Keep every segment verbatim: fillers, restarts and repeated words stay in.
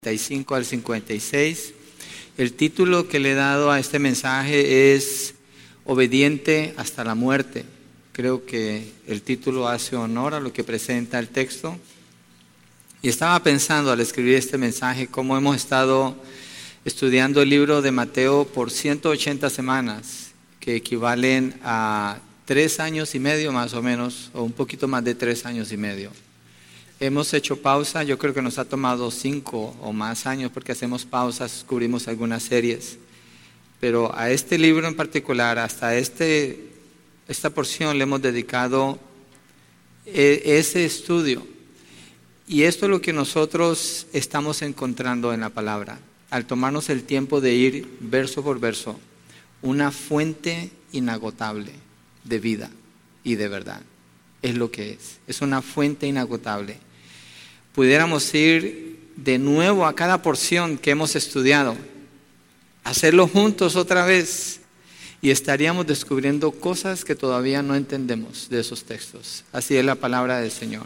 cincuenta y cinco al cincuenta y seis. El título que le he dado a este mensaje es Obediente hasta la muerte. Creo que el título hace honor a lo que presenta el texto. Y estaba pensando al escribir este mensaje cómo hemos estado estudiando el libro de Mateo por ciento ochenta semanas, que equivalen a tres años y medio más o menos, o un poquito más de tres años y medio. Hemos hecho pausa, yo creo que nos ha tomado cinco o más años porque hacemos pausas, cubrimos algunas series. Pero a este libro en particular, hasta este, esta porción le hemos dedicado ese estudio. Y esto es lo que nosotros estamos encontrando en la palabra. Al tomarnos el tiempo de ir verso por verso, una fuente inagotable de vida y de verdad. Es lo que es, es una fuente inagotable. Pudiéramos ir de nuevo a cada porción que hemos estudiado, hacerlo juntos otra vez y estaríamos descubriendo cosas que todavía no entendemos de esos textos. Así es la palabra del Señor.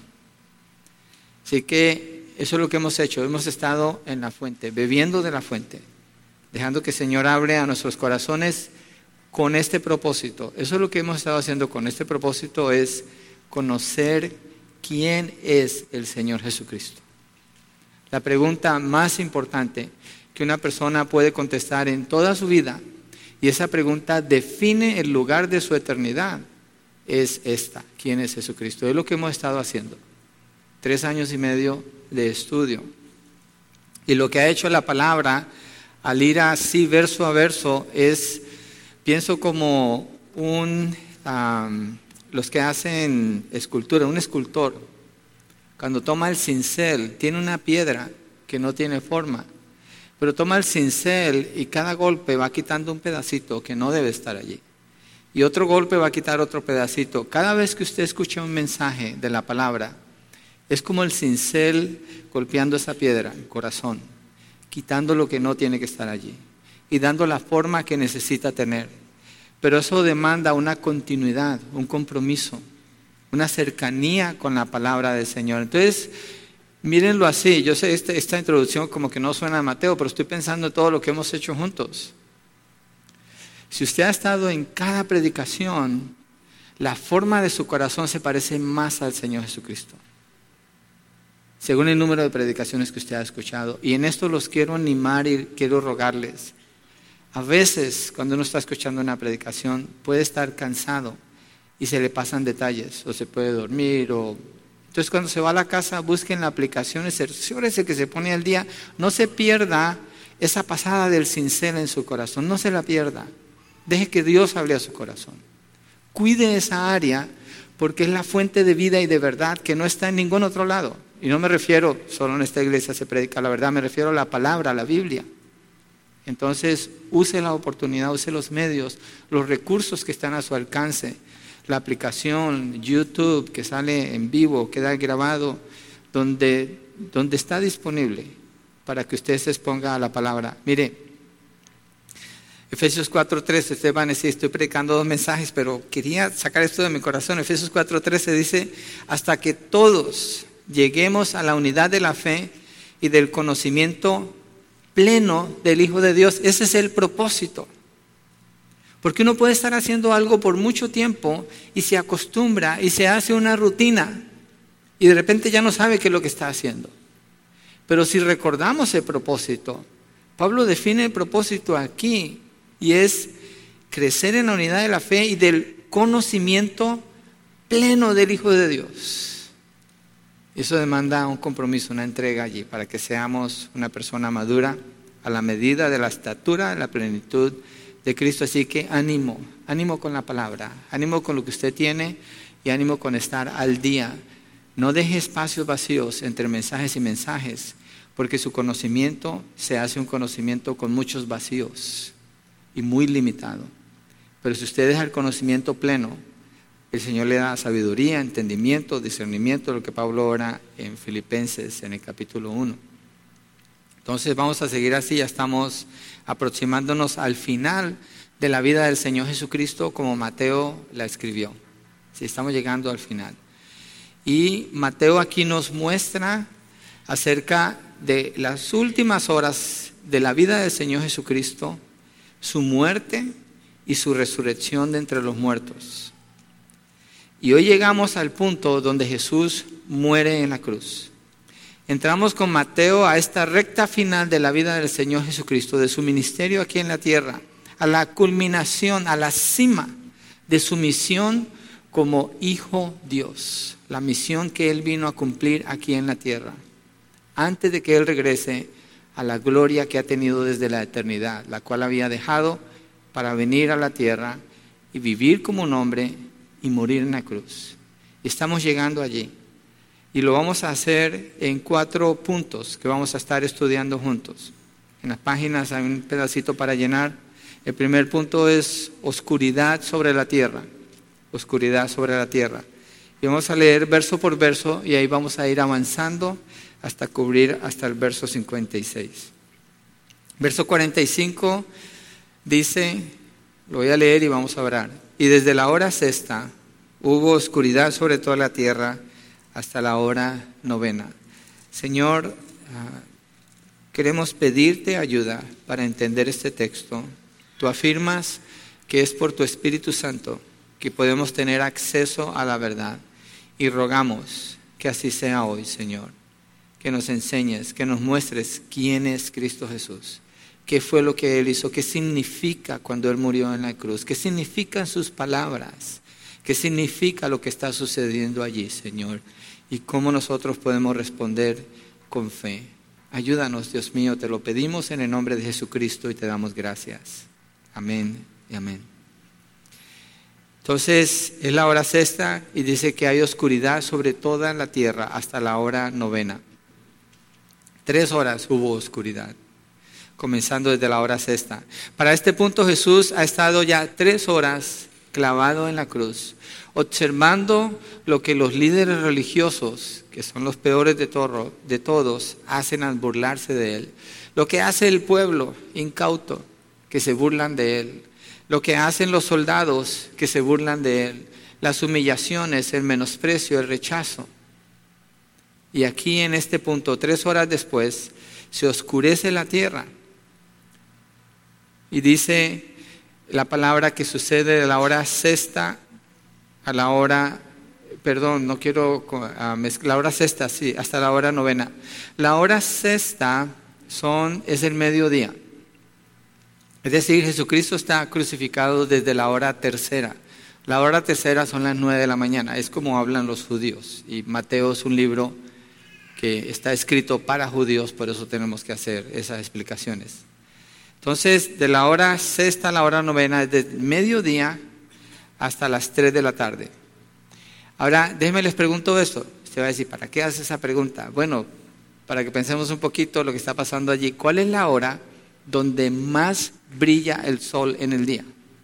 Así que eso es lo que hemos hecho, hemos estado en la fuente, bebiendo de la fuente, dejando que el Señor hable a nuestros corazones con este propósito. Eso es lo que hemos estado haciendo con este propósito, es conocer quién es el Señor Jesucristo. La pregunta más importante que una persona puede contestar en toda su vida, y esa pregunta define el lugar de su eternidad, es esta: ¿quién es Jesucristo? Es lo que hemos estado haciendo. Tres años y medio de estudio. Y lo que ha hecho la palabra, al ir así verso a verso, es, pienso como un... Um, los que hacen escultura, un escultor, cuando toma el cincel, tiene una piedra que no tiene forma, pero toma el cincel y cada golpe va quitando un pedacito que no debe estar allí. Y otro golpe va a quitar otro pedacito. Cada vez que usted escucha un mensaje de la palabra, es como el cincel golpeando esa piedra, el corazón, quitando lo que no tiene que estar allí y dando la forma que necesita tener. Pero eso demanda una continuidad, un compromiso, una cercanía con la palabra del Señor. Entonces, mírenlo así. Yo sé, esta, esta introducción como que no suena a Mateo, pero estoy pensando en todo lo que hemos hecho juntos. Si usted ha estado en cada predicación, la forma de su corazón se parece más al Señor Jesucristo, según el número de predicaciones que usted ha escuchado. Y en esto los quiero animar y quiero rogarles. A veces, cuando uno está escuchando una predicación, puede estar cansado y se le pasan detalles, o se puede dormir, o... Entonces, cuando se va a la casa, busquen la aplicación, cerciórese que se pone al día. No se pierda esa pasada del cincel en su corazón, no se la pierda. Deje que Dios hable a su corazón. Cuide esa área, porque es la fuente de vida y de verdad que no está en ningún otro lado. Y no me refiero, solo en esta iglesia se predica la verdad, me refiero a la palabra, a la Biblia. Entonces, use la oportunidad, use los medios, los recursos que están a su alcance, la aplicación, YouTube, que sale en vivo, queda grabado, donde, donde está disponible para que usted se exponga a la palabra. Mire, Efesios cuatro trece, usted va a decir, estoy predicando dos mensajes, pero quería sacar esto de mi corazón. Efesios cuatro trece dice, hasta que todos lleguemos a la unidad de la fe y del conocimiento pleno del Hijo de Dios. Ese es el propósito. Porque uno puede estar haciendo algo por mucho tiempo y se acostumbra y se hace una rutina y de repente ya no sabe qué es lo que está haciendo. Pero si recordamos el propósito, Pablo define el propósito aquí y es crecer en la unidad de la fe y del conocimiento pleno del Hijo de Dios. Eso demanda un compromiso, una entrega allí, para que seamos una persona madura a la medida de la estatura, de la plenitud de Cristo. Así que ánimo, ánimo con la palabra, ánimo con lo que usted tiene y ánimo con estar al día. No deje espacios vacíos entre mensajes y mensajes, porque su conocimiento se hace un conocimiento con muchos vacíos y muy limitado. Pero si usted deja el conocimiento pleno, el Señor le da sabiduría, entendimiento, discernimiento, lo que Pablo ora en Filipenses en el capítulo uno. Entonces vamos a seguir así, ya estamos aproximándonos al final de la vida del Señor Jesucristo como Mateo la escribió. Sí, estamos llegando al final. Y Mateo aquí nos muestra acerca de las últimas horas de la vida del Señor Jesucristo, su muerte y su resurrección de entre los muertos. Y hoy llegamos al punto donde Jesús muere en la cruz. Entramos con Mateo a esta recta final de la vida del Señor Jesucristo, de su ministerio aquí en la tierra, a la culminación, a la cima de su misión como Hijo Dios, la misión que Él vino a cumplir aquí en la tierra, antes de que Él regrese a la gloria que ha tenido desde la eternidad, la cual había dejado para venir a la tierra y vivir como un hombre y morir en la cruz. Y estamos llegando allí. Y lo vamos a hacer en cuatro puntos que vamos a estar estudiando juntos. En las páginas hay un pedacito para llenar. El primer punto es oscuridad sobre la tierra. Oscuridad sobre la tierra. Y vamos a leer verso por verso y ahí vamos a ir avanzando hasta cubrir hasta el verso cincuenta y seis. Verso cuarenta y cinco dice, lo voy a leer y vamos a orar. Y desde la hora sexta hubo oscuridad sobre toda la tierra hasta la hora novena. Señor, uh, queremos pedirte ayuda para entender este texto. Tú afirmas que es por tu Espíritu Santo que podemos tener acceso a la verdad y rogamos que así sea hoy, Señor. Que nos enseñes, que nos muestres quién es Cristo Jesús, qué fue lo que Él hizo, qué significa cuando Él murió en la cruz, qué significan sus palabras, qué significa lo que está sucediendo allí, Señor, y cómo nosotros podemos responder con fe. Ayúdanos, Dios mío, te lo pedimos en el nombre de Jesucristo y te damos gracias. Amén y amén. Entonces, es la hora sexta y dice que hay oscuridad sobre toda la tierra hasta la hora novena. Tres horas hubo oscuridad, comenzando desde la hora sexta. Para este punto Jesús ha estado ya tres horas clavado en la cruz, observando lo que los líderes religiosos, que son los peores de, todo, de todos, hacen al burlarse de Él. Lo que hace el pueblo incauto, que se burlan de Él. Lo que hacen los soldados, que se burlan de Él. Las humillaciones, el menosprecio, el rechazo. Y aquí en este punto, tres horas después, se oscurece la tierra. Y dice la palabra que sucede de la hora sexta a la hora, perdón, no quiero uh, mezclar, la hora sexta, sí, hasta la hora novena. La hora sexta son, es el mediodía. Es decir, Jesucristo está crucificado desde la hora tercera. La hora tercera son las nueve de la mañana, es como hablan los judíos. Y Mateo es un libro que está escrito para judíos, por eso tenemos que hacer esas explicaciones. Entonces, de la hora sexta a la hora novena, es desde mediodía hasta las tres de la tarde. Ahora, déjenme les pregunto esto. Usted va a decir, ¿para qué hace esa pregunta? Bueno, para que pensemos un poquito lo que está pasando allí. ¿Cuál es la hora donde más brilla el sol en el día?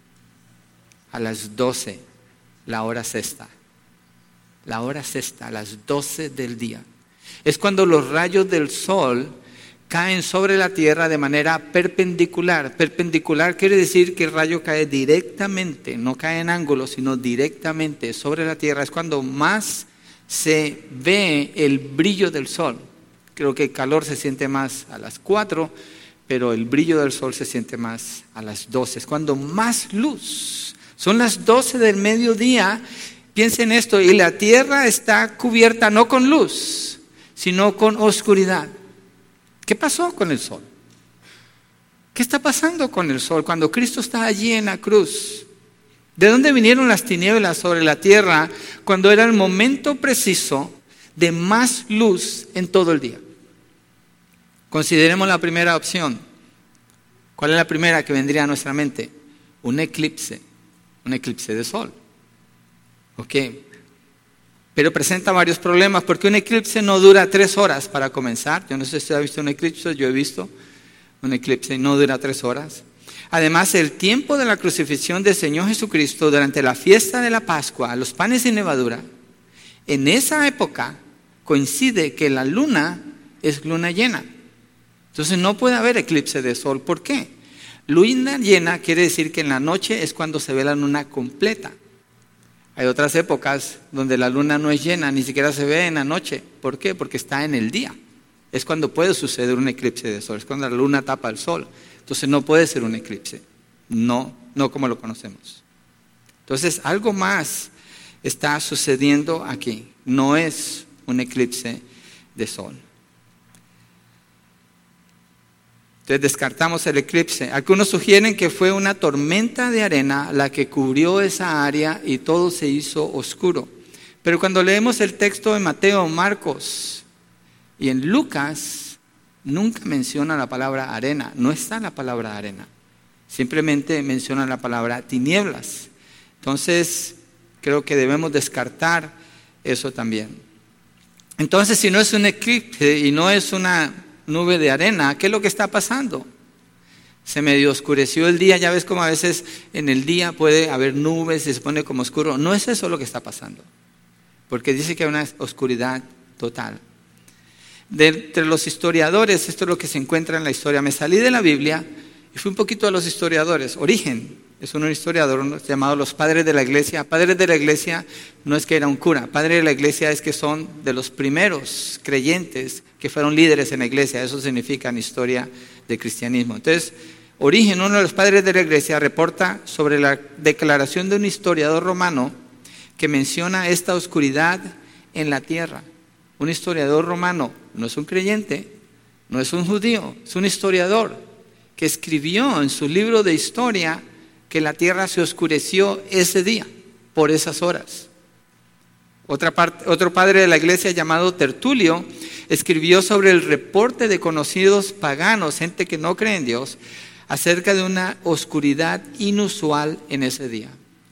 A las doce, la hora sexta. La hora sexta, a las doce del día. Es cuando los rayos del sol caen sobre la tierra de manera perpendicular. Perpendicular quiere decir que el rayo cae directamente, no cae en ángulo, sino directamente sobre la tierra. Es cuando más se ve el brillo del sol. Creo que el calor se siente más a las cuatro, pero el brillo del sol se siente más a las doce. Es cuando más luz. Son las doce del mediodía. Piensen esto, y la tierra está cubierta no con luz, sino con oscuridad. ¿Qué pasó con el sol? ¿Qué está pasando con el sol cuando Cristo está allí en la cruz? ¿De dónde vinieron las tinieblas sobre la tierra cuando era el momento preciso de más luz en todo el día? Consideremos la primera opción. ¿Cuál es la primera que vendría a nuestra mente? Un eclipse, un eclipse de sol. Ok, pero presenta varios problemas porque un eclipse no dura tres horas para comenzar. Yo no sé si usted ha visto un eclipse, yo he visto un eclipse y no dura tres horas. Además, el tiempo de la crucifixión del Señor Jesucristo durante la fiesta de la Pascua, los panes sin levadura, en esa época coincide que la luna es luna llena. Entonces no puede haber eclipse de sol. ¿Por qué? Luna llena quiere decir que en la noche es cuando se ve la luna completa. Hay otras épocas donde la luna no es llena, ni siquiera se ve en la noche. ¿Por qué? Porque está en el día. Es cuando puede suceder un eclipse de sol, es cuando la luna tapa el sol. Entonces no puede ser un eclipse, no, no como lo conocemos. Entonces algo más está sucediendo aquí, no es un eclipse de sol. Entonces descartamos el eclipse. Algunos sugieren que fue una tormenta de arena la que cubrió esa área y todo se hizo oscuro. Pero cuando leemos el texto de Mateo, Marcos y en Lucas, nunca menciona la palabra arena, no está la palabra arena. Simplemente menciona la palabra tinieblas. Entonces creo que debemos descartar eso también. Entonces si no es un eclipse y no es una nube de arena, ¿qué es lo que está pasando? Se medio oscureció el día, ya ves como a veces en el día puede haber nubes y se pone como oscuro. No es eso lo que está pasando, porque dice que hay una oscuridad total. De entre los historiadores, esto es lo que se encuentra en la historia. Me salí de la Biblia y fui un poquito a los historiadores. Origen es un historiador llamado los padres de la iglesia. Padres de la iglesia no es que era un cura, padres de la iglesia es que son de los primeros creyentes que fueron líderes en la iglesia. Eso significa en historia del cristianismo. Entonces, Origen, uno de los padres de la iglesia, reporta sobre la declaración de un historiador romano que menciona esta oscuridad en la tierra. Un historiador romano, no es un creyente, no es un judío, es un historiador que escribió en su libro de historia que la tierra se oscureció ese día, por esas horas. Otra parte, otro padre de la iglesia llamado Tertulio escribió sobre el reporte de conocidos paganos, gente que no cree en Dios, acerca de una oscuridad inusual en ese día.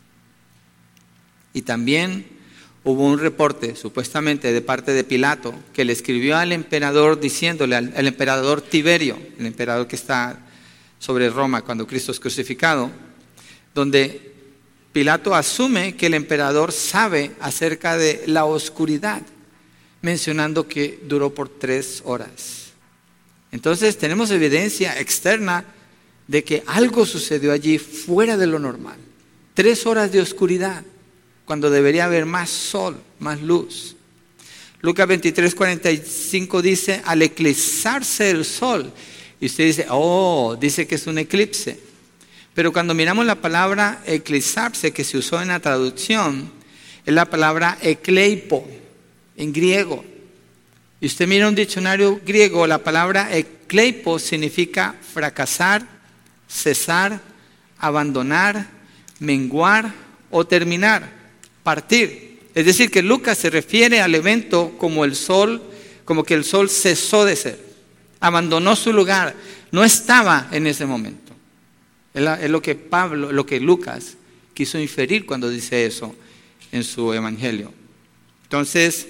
Y también hubo un reporte, supuestamente de parte de Pilato, que le escribió al emperador diciéndole, al, al emperador Tiberio, el emperador que está sobre Roma cuando Cristo es crucificado, donde Pilato asume que el emperador sabe acerca de la oscuridad, mencionando que duró por tres horas. Entonces tenemos evidencia externa de que algo sucedió allí fuera de lo normal. Tres horas de oscuridad, cuando debería haber más sol, más luz. Lucas veintitrés, cuarenta y cinco dice, al eclipsarse el sol. Y usted dice, oh, dice que es un eclipse. Pero cuando miramos la palabra eclipsarse que se usó en la traducción, es la palabra ekleipo, en griego. Y usted mira un diccionario griego, la palabra ekleipo significa fracasar, cesar, abandonar, menguar o terminar, partir. Es decir, que Lucas se refiere al evento como el sol, como que el sol cesó de ser, abandonó su lugar, no estaba en ese momento. Es lo que Pablo, lo que Lucas quiso inferir cuando dice eso en su evangelio. Entonces,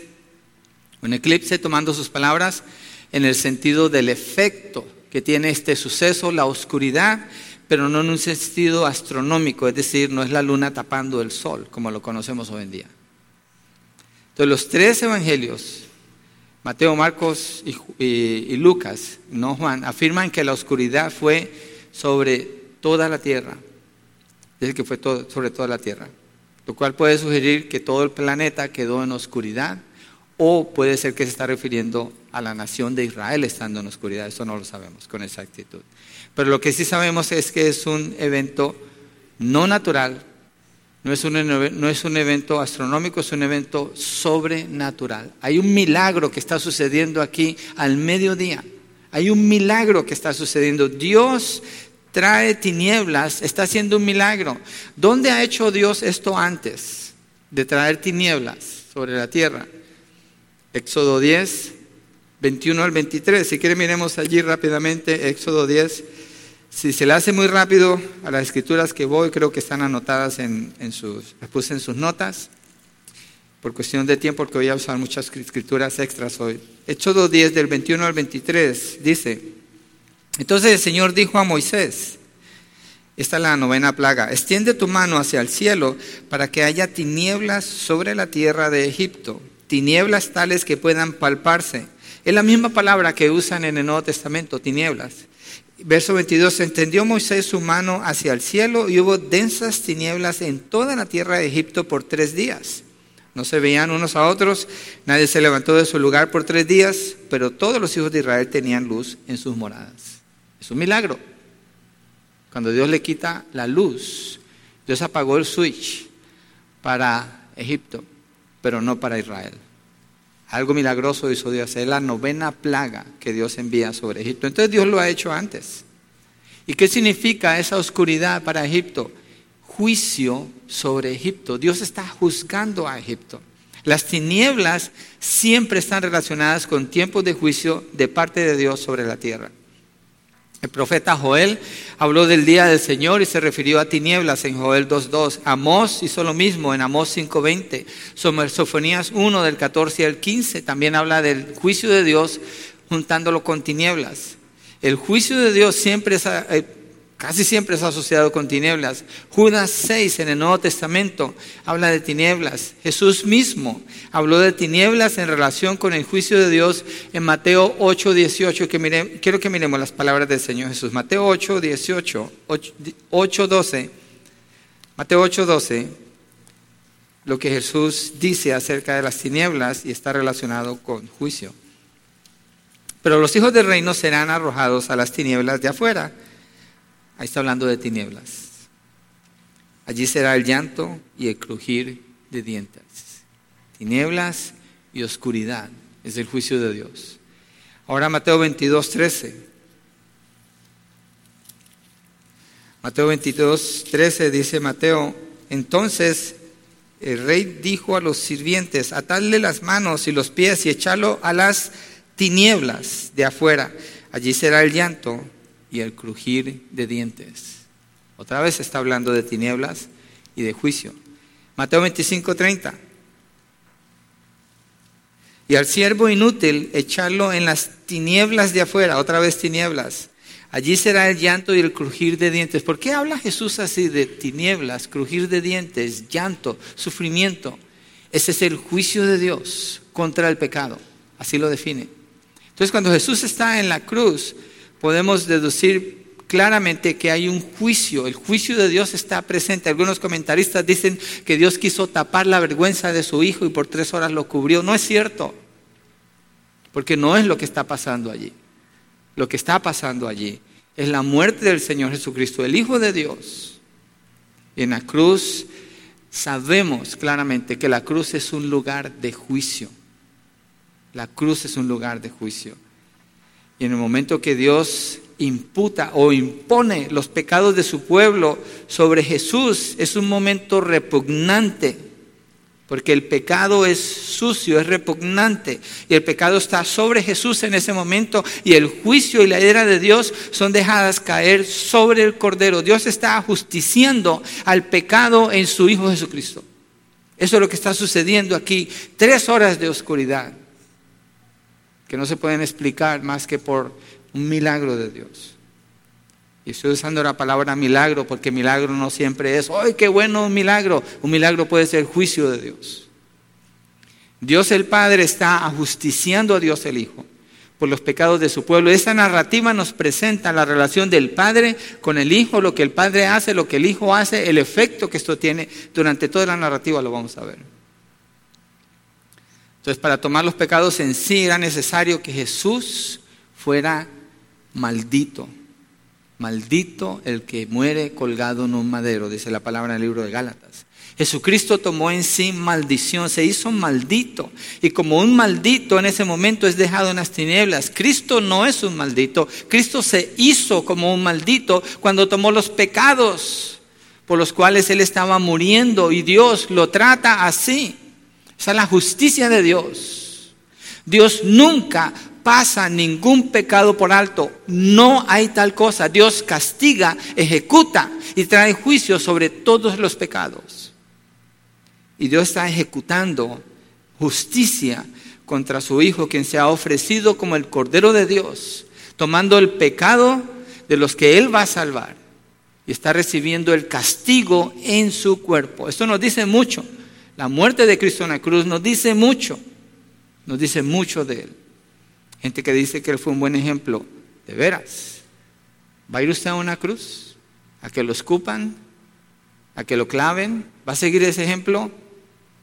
un eclipse, tomando sus palabras, en el sentido del efecto que tiene este suceso, la oscuridad, pero no en un sentido astronómico, es decir, no es la luna tapando el sol, como lo conocemos hoy en día. Entonces, los tres evangelios, Mateo, Marcos y, y, y Lucas, no Juan, afirman que la oscuridad fue sobre toda la tierra, dice que fue todo, sobre toda la tierra, lo cual puede sugerir que todo el planeta quedó en oscuridad, o puede ser que se está refiriendo a la nación de Israel estando en oscuridad. Eso no lo sabemos con exactitud, pero lo que sí sabemos es que es un evento no natural, no es un, no es un evento astronómico, es un evento sobrenatural. Hay un milagro que está sucediendo aquí al mediodía, hay un milagro que está sucediendo. Dios trae tinieblas, está haciendo un milagro. ¿Dónde ha hecho Dios esto antes de traer tinieblas sobre la tierra? Éxodo diez, veintiuno al veintitrés. Si quieren miremos allí rápidamente, Éxodo diez. Si se le hace muy rápido a las escrituras que voy, creo que están anotadas en, en sus, las puse en sus notas. Por cuestión de tiempo, porque voy a usar muchas escrituras extras hoy. Éxodo diez, del veintiuno al veintitrés, dice: entonces el Señor dijo a Moisés, esta es la novena plaga, extiende tu mano hacia el cielo para que haya tinieblas sobre la tierra de Egipto, tinieblas tales que puedan palparse. Es la misma palabra que usan en el Nuevo Testamento, tinieblas. Verso veintidós, extendió Moisés su mano hacia el cielo y hubo densas tinieblas en toda la tierra de Egipto por tres días. No se veían unos a otros, nadie se levantó de su lugar por tres días, pero todos los hijos de Israel tenían luz en sus moradas. Es un milagro. Cuando Dios le quita la luz, Dios apagó el switch para Egipto, pero no para Israel. Algo milagroso hizo Dios. Es la novena plaga que Dios envía sobre Egipto. Entonces Dios lo ha hecho antes. ¿Y qué significa esa oscuridad para Egipto? Juicio sobre Egipto. Dios está juzgando a Egipto. Las tinieblas siempre están relacionadas con tiempos de juicio de parte de Dios sobre la tierra. El profeta Joel habló del día del Señor y se refirió a tinieblas en Joel dos dos. Amós hizo lo mismo en Amós cinco veinte. Sofonías uno del catorce al quince también habla del juicio de Dios juntándolo con tinieblas. El juicio de Dios siempre es, eh, casi siempre es asociado con tinieblas. Judas seis en el Nuevo Testamento habla de tinieblas. Jesús mismo habló de tinieblas en relación con el juicio de Dios en Mateo ocho dieciocho. Que mire, quiero que miremos las palabras del Señor Jesús. Mateo ocho dieciocho, ocho doce. Mateo ocho doce, lo que Jesús dice acerca de las tinieblas y está relacionado con juicio. Pero los hijos del reino serán arrojados a las tinieblas de afuera. Ahí está hablando de tinieblas. Allí será el llanto y el crujir de dientes. Tinieblas y oscuridad es el juicio de Dios. Ahora Mateo veintidós trece. Mateo veintidós trece dice Mateo, entonces el rey dijo a los sirvientes, atadle las manos y los pies y echarlo a las tinieblas de afuera. Allí será el llanto y el crujir de dientes. Otra vez está hablando de tinieblas y de juicio. Mateo veinticinco treinta. Y al siervo inútil echarlo en las tinieblas de afuera. Otra vez tinieblas. Allí será el llanto y el crujir de dientes. ¿Por qué habla Jesús así de tinieblas, crujir de dientes, llanto, sufrimiento? Ese es el juicio de Dios contra el pecado. Así lo define. Entonces, cuando Jesús está en la cruz, podemos deducir claramente que hay un juicio. El juicio de Dios está presente. Algunos comentaristas dicen que Dios quiso tapar la vergüenza de su Hijo y por tres horas lo cubrió. No es cierto, porque no es lo que está pasando allí. Lo que está pasando allí es la muerte del Señor Jesucristo, el Hijo de Dios. Y en la cruz sabemos claramente que la cruz es un lugar de juicio. La cruz es un lugar de juicio. Y en el momento que Dios imputa o impone los pecados de su pueblo sobre Jesús, es un momento repugnante, porque el pecado es sucio, es repugnante, y el pecado está sobre Jesús en ese momento, y el juicio y la ira de Dios son dejadas caer sobre el Cordero. Dios está ajusticiando al pecado en su Hijo Jesucristo. Eso es lo que está sucediendo aquí. Tres horas de oscuridad que no se pueden explicar más que por un milagro de Dios. Y estoy usando la palabra milagro porque milagro no siempre es, ¡ay, qué bueno un milagro! Un milagro puede ser juicio de Dios. Dios el Padre está ajusticiando a Dios el Hijo por los pecados de su pueblo. Esta narrativa nos presenta la relación del Padre con el Hijo, lo que el Padre hace, lo que el Hijo hace, el efecto que esto tiene. Durante toda la narrativa lo vamos a ver. Entonces, para tomar los pecados en sí era necesario que Jesús fuera maldito. Maldito el que muere colgado en un madero, dice la palabra en el libro de Gálatas. Jesucristo tomó en sí maldición, se hizo maldito. Y como un maldito en ese momento es dejado en las tinieblas, Cristo no es un maldito. Cristo se hizo como un maldito cuando tomó los pecados por los cuales Él estaba muriendo. Y Dios lo trata así. Esa es la justicia de Dios. Dios nunca pasa ningún pecado por alto. No hay tal cosa. Dios castiga, ejecuta y trae juicio sobre todos los pecados. Y Dios está ejecutando justicia contra su Hijo, quien se ha ofrecido como el Cordero de Dios, tomando el pecado de los que Él va a salvar. Y está recibiendo el castigo en su cuerpo. Esto nos dice mucho. La muerte de Cristo en la cruz nos dice mucho, nos dice mucho de Él. Gente que dice que Él fue un buen ejemplo, de veras. ¿Va a ir usted a una cruz? ¿A que lo escupan? ¿A que lo claven? ¿Va a seguir ese ejemplo?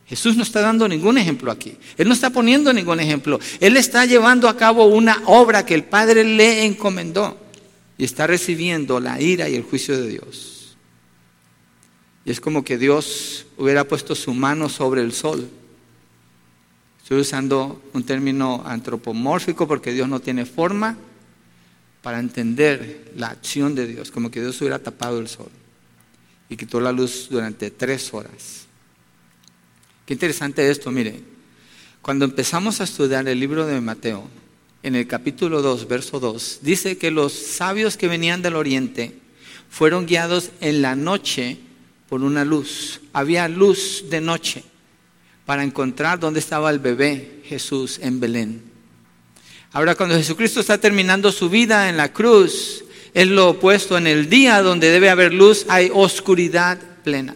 Jesús no está dando ningún ejemplo aquí. Él no está poniendo ningún ejemplo. Él está llevando a cabo una obra que el Padre le encomendó y está recibiendo la ira y el juicio de Dios. Y es como que Dios hubiera puesto su mano sobre el sol. Estoy usando un término antropomórfico porque Dios no tiene forma para entender la acción de Dios. Como que Dios hubiera tapado el sol y quitó la luz durante tres horas. Qué interesante esto, mire. Cuando empezamos a estudiar el libro de Mateo, en el capítulo dos, verso dos, dice que los sabios que venían del oriente fueron guiados en la noche por una luz. Había luz de noche para encontrar dónde estaba el bebé Jesús en Belén. Ahora, cuando Jesucristo está terminando su vida en la cruz, es lo opuesto. En el día donde debe haber luz, hay oscuridad plena.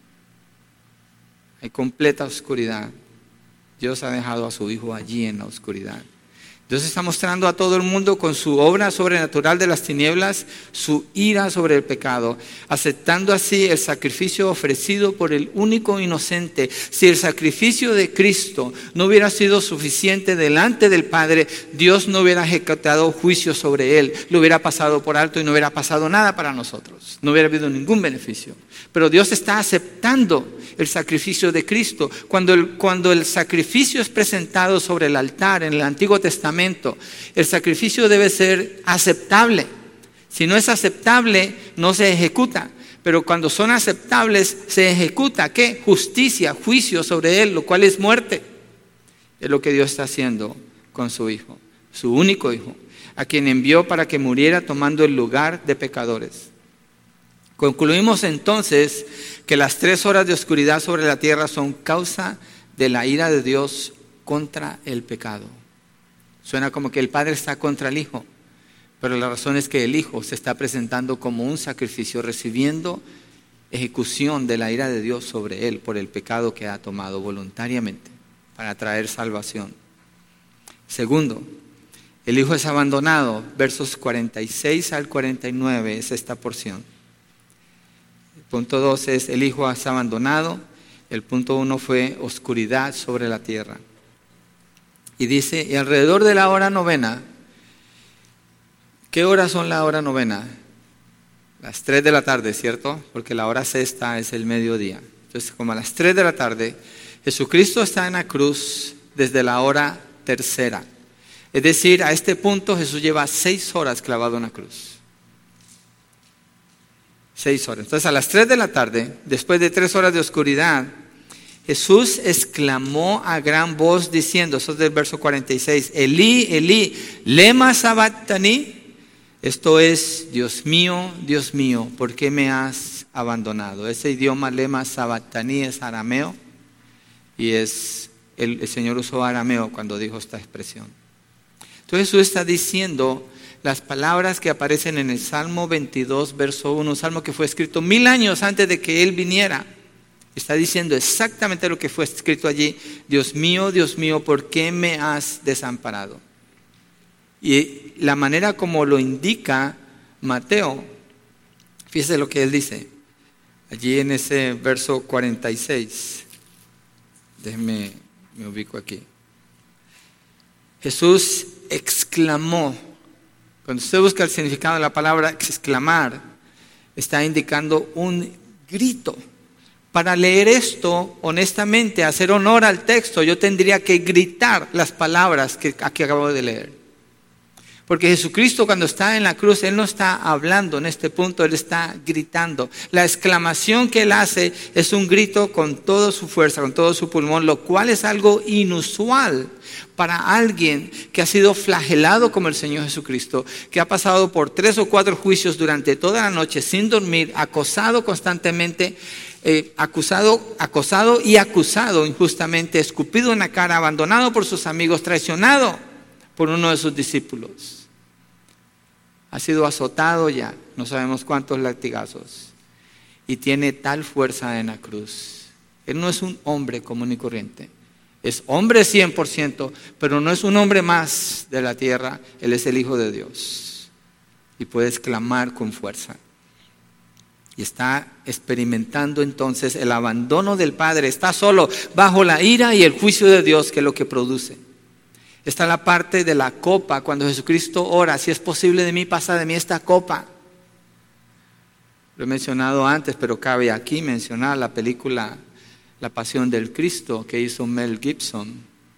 Hay completa oscuridad. Dios ha dejado a su Hijo allí en la oscuridad. Dios está mostrando a todo el mundo con su obra sobrenatural de las tinieblas, su ira sobre el pecado, aceptando así el sacrificio ofrecido por el único inocente. Si el sacrificio de Cristo no hubiera sido suficiente delante del Padre, Dios no hubiera ejecutado juicio sobre él, lo hubiera pasado por alto y no hubiera pasado nada para nosotros. No hubiera habido ningún beneficio. Pero Dios está aceptando el sacrificio de Cristo. Cuando el, cuando el sacrificio es presentado sobre el altar en el Antiguo Testamento, el sacrificio debe ser aceptable. Si no es aceptable, no se ejecuta. Pero cuando son aceptables, se ejecuta. ¿Qué? Justicia, juicio sobre él, lo cual es muerte. Es lo que Dios está haciendo con su Hijo, su único Hijo, a quien envió para que muriera tomando el lugar de pecadores. Concluimos entonces que las tres horas de oscuridad sobre la tierra son causa de la ira de Dios contra el pecado. Suena como que el Padre está contra el Hijo, pero la razón es que el Hijo se está presentando como un sacrificio, recibiendo ejecución de la ira de Dios sobre él por el pecado que ha tomado voluntariamente para traer salvación. Segundo, el Hijo es abandonado. Versos cuarenta y seis al cuarenta y nueve es esta porción. El punto dos es el Hijo es abandonado. El punto uno fue oscuridad sobre la tierra. Y dice, y alrededor de la hora novena, ¿qué horas son la hora novena? Las tres de la tarde, ¿cierto? Porque la hora sexta es el mediodía. Entonces, como a las tres de la tarde, Jesucristo está en la cruz desde la hora tercera. Es decir, a este punto Jesús lleva seis horas clavado en la cruz. Seis horas. Entonces, a las tres de la tarde, después de tres horas de oscuridad, Jesús exclamó a gran voz diciendo, eso es del verso cuarenta y seis, Elí, Elí, lema sabactani. Esto es, Dios mío, Dios mío, ¿por qué me has abandonado? Ese idioma lema sabactani es arameo y es el, el Señor usó arameo cuando dijo esta expresión. Entonces Jesús está diciendo las palabras que aparecen en el Salmo veintidós, verso uno, un salmo que fue escrito mil años antes de que Él viniera. Está diciendo exactamente lo que fue escrito allí. Dios mío, Dios mío, ¿por qué me has desamparado? Y la manera como lo indica Mateo, fíjese lo que él dice. Allí en ese verso cuarenta y seis. Déjenme, me ubico aquí. Jesús exclamó. Cuando usted busca el significado de la palabra exclamar, está indicando un grito. Para leer esto, honestamente, hacer honor al texto, yo tendría que gritar las palabras que aquí acabo de leer. Porque Jesucristo cuando está en la cruz, Él no está hablando en este punto, Él está gritando. La exclamación que Él hace es un grito con toda su fuerza, con todo su pulmón, lo cual es algo inusual para alguien que ha sido flagelado como el Señor Jesucristo, que ha pasado por tres o cuatro juicios durante toda la noche sin dormir, acosado constantemente, Eh, acusado, acosado y acusado injustamente, escupido en la cara, abandonado por sus amigos, traicionado por uno de sus discípulos. Ha sido azotado ya, no sabemos cuántos latigazos, y tiene tal fuerza en la cruz. Él no es un hombre común y corriente, es hombre cien por ciento, pero no es un hombre más de la tierra. Él es el Hijo de Dios y puede exclamar con fuerza. Y está experimentando entonces el abandono del Padre. Está solo bajo la ira y el juicio de Dios, que es lo que produce. Está la parte de la copa, cuando Jesucristo ora, si es posible de mí, pasa de mí esta copa. Lo he mencionado antes, pero cabe aquí mencionar la película La Pasión del Cristo que hizo Mel Gibson.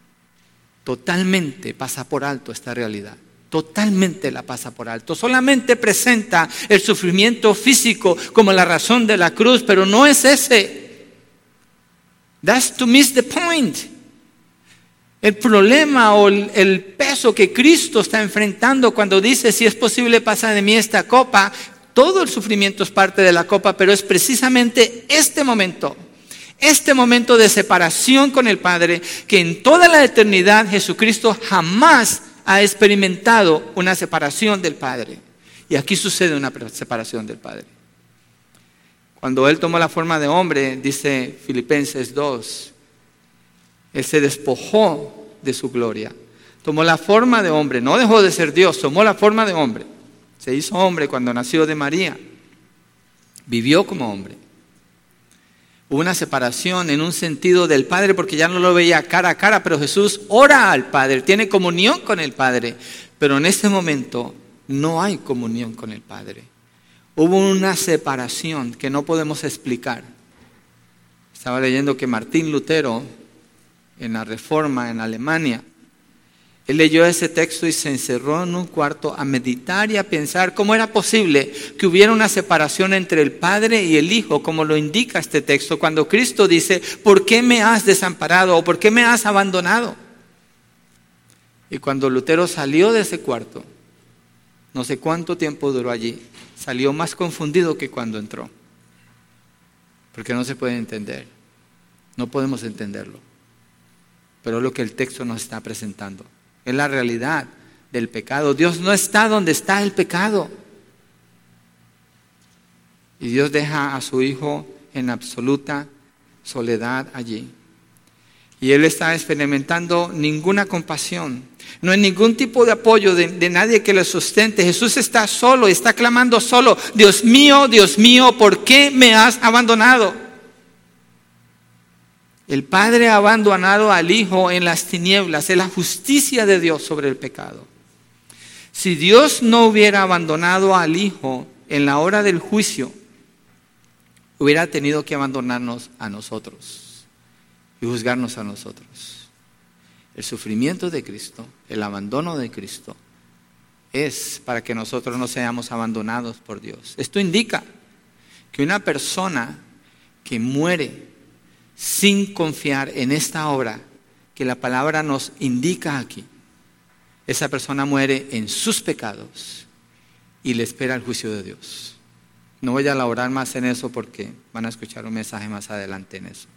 Totalmente pasa por alto esta realidad. Totalmente la pasa por alto. Solamente presenta el sufrimiento físico como la razón de la cruz, pero no es ese. That's to miss the point. El problema o el, el peso que Cristo está enfrentando cuando dice, si es posible pasa de mí esta copa, todo el sufrimiento es parte de la copa, pero es precisamente este momento, este momento de separación con el Padre, que en toda la eternidad Jesucristo jamás ha experimentado una separación del Padre. Y aquí sucede una separación del Padre. Cuando Él tomó la forma de hombre, dice Filipenses dos, Él se despojó de su gloria. Tomó la forma de hombre, no dejó de ser Dios, tomó la forma de hombre. Se hizo hombre cuando nació de María. Vivió como hombre. Hubo una separación en un sentido del Padre porque ya no lo veía cara a cara, pero Jesús ora al Padre, tiene comunión con el Padre. Pero en este momento no hay comunión con el Padre. Hubo una separación que no podemos explicar. Estaba leyendo que Martín Lutero, en la Reforma en Alemania, él leyó ese texto y se encerró en un cuarto a meditar y a pensar cómo era posible que hubiera una separación entre el Padre y el Hijo, como lo indica este texto, cuando Cristo dice, ¿por qué me has desamparado o por qué me has abandonado? Y cuando Lutero salió de ese cuarto, no sé cuánto tiempo duró allí, salió más confundido que cuando entró, porque no se puede entender, no podemos entenderlo. Pero es lo que el texto nos está presentando. Es la realidad del pecado. Dios no está donde está el pecado. Y Dios deja a su Hijo en absoluta soledad allí. Y Él está experimentando ninguna compasión. No hay ningún tipo de apoyo de, de nadie que le sustente. Jesús está solo, está clamando solo. Dios mío, Dios mío, ¿por qué me has abandonado? El Padre ha abandonado al Hijo en las tinieblas, es la justicia de Dios sobre el pecado. Si Dios no hubiera abandonado al Hijo en la hora del juicio, hubiera tenido que abandonarnos a nosotros y juzgarnos a nosotros. El sufrimiento de Cristo, el abandono de Cristo, es para que nosotros no seamos abandonados por Dios. Esto indica que una persona que muere sin confiar en esta obra que la palabra nos indica aquí, esa persona muere en sus pecados y le espera el juicio de Dios. No voy a elaborar más en eso porque van a escuchar un mensaje más adelante en eso.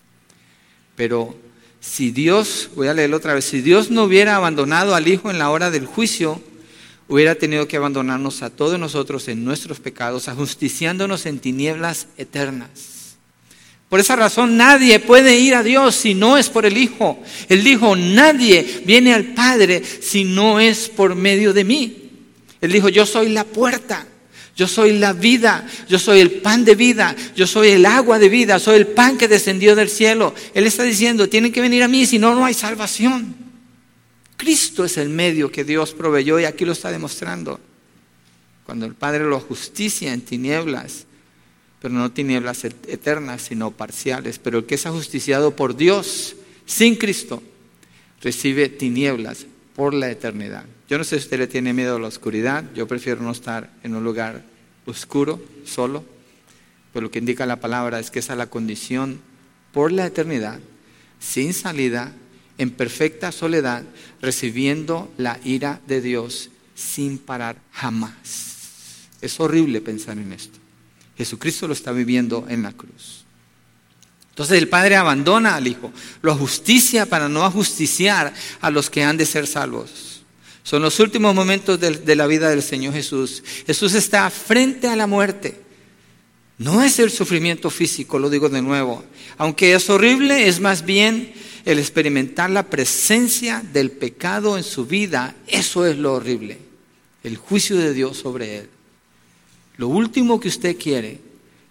Pero si Dios, voy a leerlo otra vez, si Dios no hubiera abandonado al Hijo en la hora del juicio, hubiera tenido que abandonarnos a todos nosotros en nuestros pecados, ajusticiándonos en tinieblas eternas. Por esa razón nadie puede ir a Dios si no es por el Hijo. Él dijo, nadie viene al Padre si no es por medio de mí. Él dijo, yo soy la puerta, yo soy la vida, yo soy el pan de vida, yo soy el agua de vida, soy el pan que descendió del cielo. Él está diciendo, tienen que venir a mí, si no, no hay salvación. Cristo es el medio que Dios proveyó y aquí lo está demostrando. Cuando el Padre lo justicia en tinieblas, pero no tinieblas eternas, sino parciales. Pero el que es ajusticiado por Dios sin Cristo, recibe tinieblas por la eternidad. Yo no sé si usted le tiene miedo a la oscuridad, yo prefiero no estar en un lugar oscuro, solo, pero lo que indica la palabra es que esa es la condición por la eternidad, sin salida, en perfecta soledad, recibiendo la ira de Dios sin parar jamás. Es horrible pensar en esto. Jesucristo lo está viviendo en la cruz. Entonces el Padre abandona al Hijo, lo ajusticia para no ajusticiar a los que han de ser salvos. Son los últimos momentos de, de la vida del Señor Jesús. Jesús está frente a la muerte. No es el sufrimiento físico, lo digo de nuevo. Aunque es horrible, es más bien el experimentar la presencia del pecado en su vida. Eso es lo horrible. El juicio de Dios sobre él. Lo último que usted quiere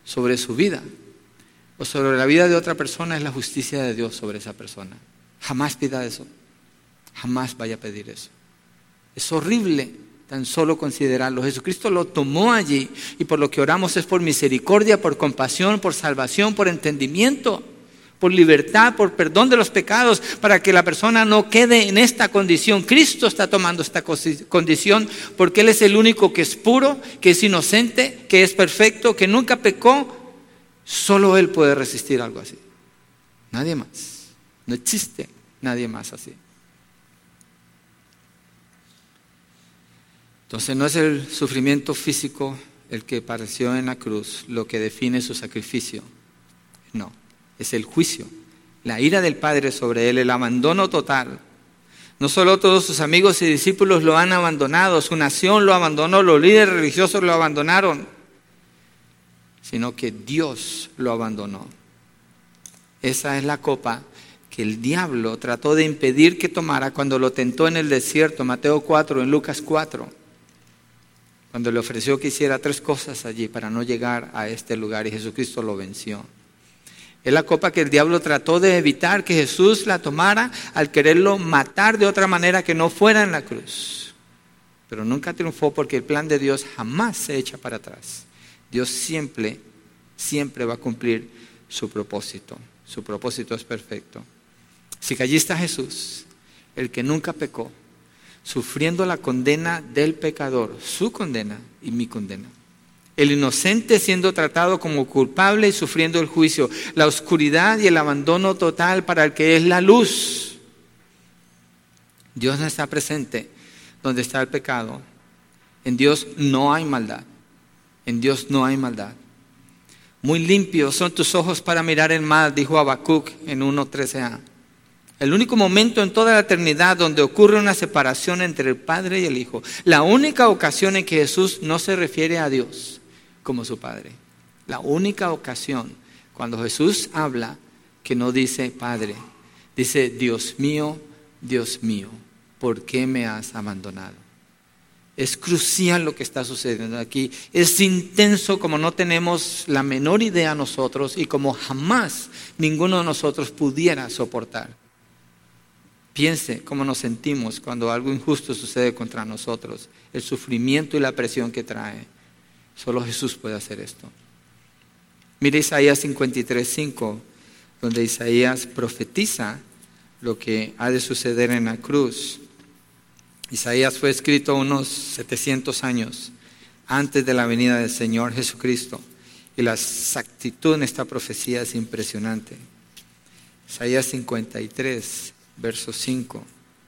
sobre su vida o sobre la vida de otra persona es la justicia de Dios sobre esa persona. Jamás pida eso. Jamás vaya a pedir eso. Es horrible tan solo considerarlo. Jesucristo lo tomó allí y por lo que oramos es por misericordia, por compasión, por salvación, por entendimiento, por libertad, por perdón de los pecados, para que la persona no quede en esta condición. Cristo está tomando esta condición porque Él es el único que es puro, que es inocente, que es perfecto, que nunca pecó. Solo Él puede resistir algo así. Nadie más. No existe nadie más así. Entonces no es el sufrimiento físico el que padeció en la cruz lo que define su sacrificio. No, es el juicio, la ira del Padre sobre Él, el abandono total. No solo todos sus amigos y discípulos lo han abandonado, su nación lo abandonó, los líderes religiosos lo abandonaron, sino que Dios lo abandonó. Esa es la copa que el diablo trató de impedir que tomara cuando lo tentó en el desierto, Mateo cuatro, en Lucas cuatro. Cuando le ofreció que hiciera tres cosas allí para no llegar a este lugar y Jesucristo lo venció. Es la copa que el diablo trató de evitar que Jesús la tomara al quererlo matar de otra manera que no fuera en la cruz. Pero nunca triunfó porque el plan de Dios jamás se echa para atrás. Dios siempre, siempre va a cumplir su propósito. Su propósito es perfecto. Así que allí está Jesús, el que nunca pecó, sufriendo la condena del pecador, su condena y mi condena. El inocente siendo tratado como culpable y sufriendo el juicio. La oscuridad y el abandono total para el que es la luz. Dios no está presente donde está el pecado. En Dios no hay maldad. En Dios no hay maldad. Muy limpios son tus ojos para mirar el mal, dijo Habacuc en uno trece a. El único momento en toda la eternidad donde ocurre una separación entre el Padre y el Hijo. La única ocasión en que Jesús no se refiere a Dios como su Padre. La única ocasión cuando Jesús habla que no dice Padre. Dice Dios mío, Dios mío, ¿por qué me has abandonado? Es crucial lo que está sucediendo aquí. Es intenso como no tenemos la menor idea nosotros y como jamás ninguno de nosotros pudiera soportar. Piense cómo nos sentimos cuando algo injusto sucede contra nosotros. El sufrimiento y la presión que trae. Solo Jesús puede hacer esto. Mire Isaías cincuenta y tres, cinco, donde Isaías profetiza lo que ha de suceder en la cruz. Isaías fue escrito unos setecientos años antes de la venida del Señor Jesucristo. Y la exactitud en esta profecía es impresionante. Isaías cincuenta y tres, verso cinco.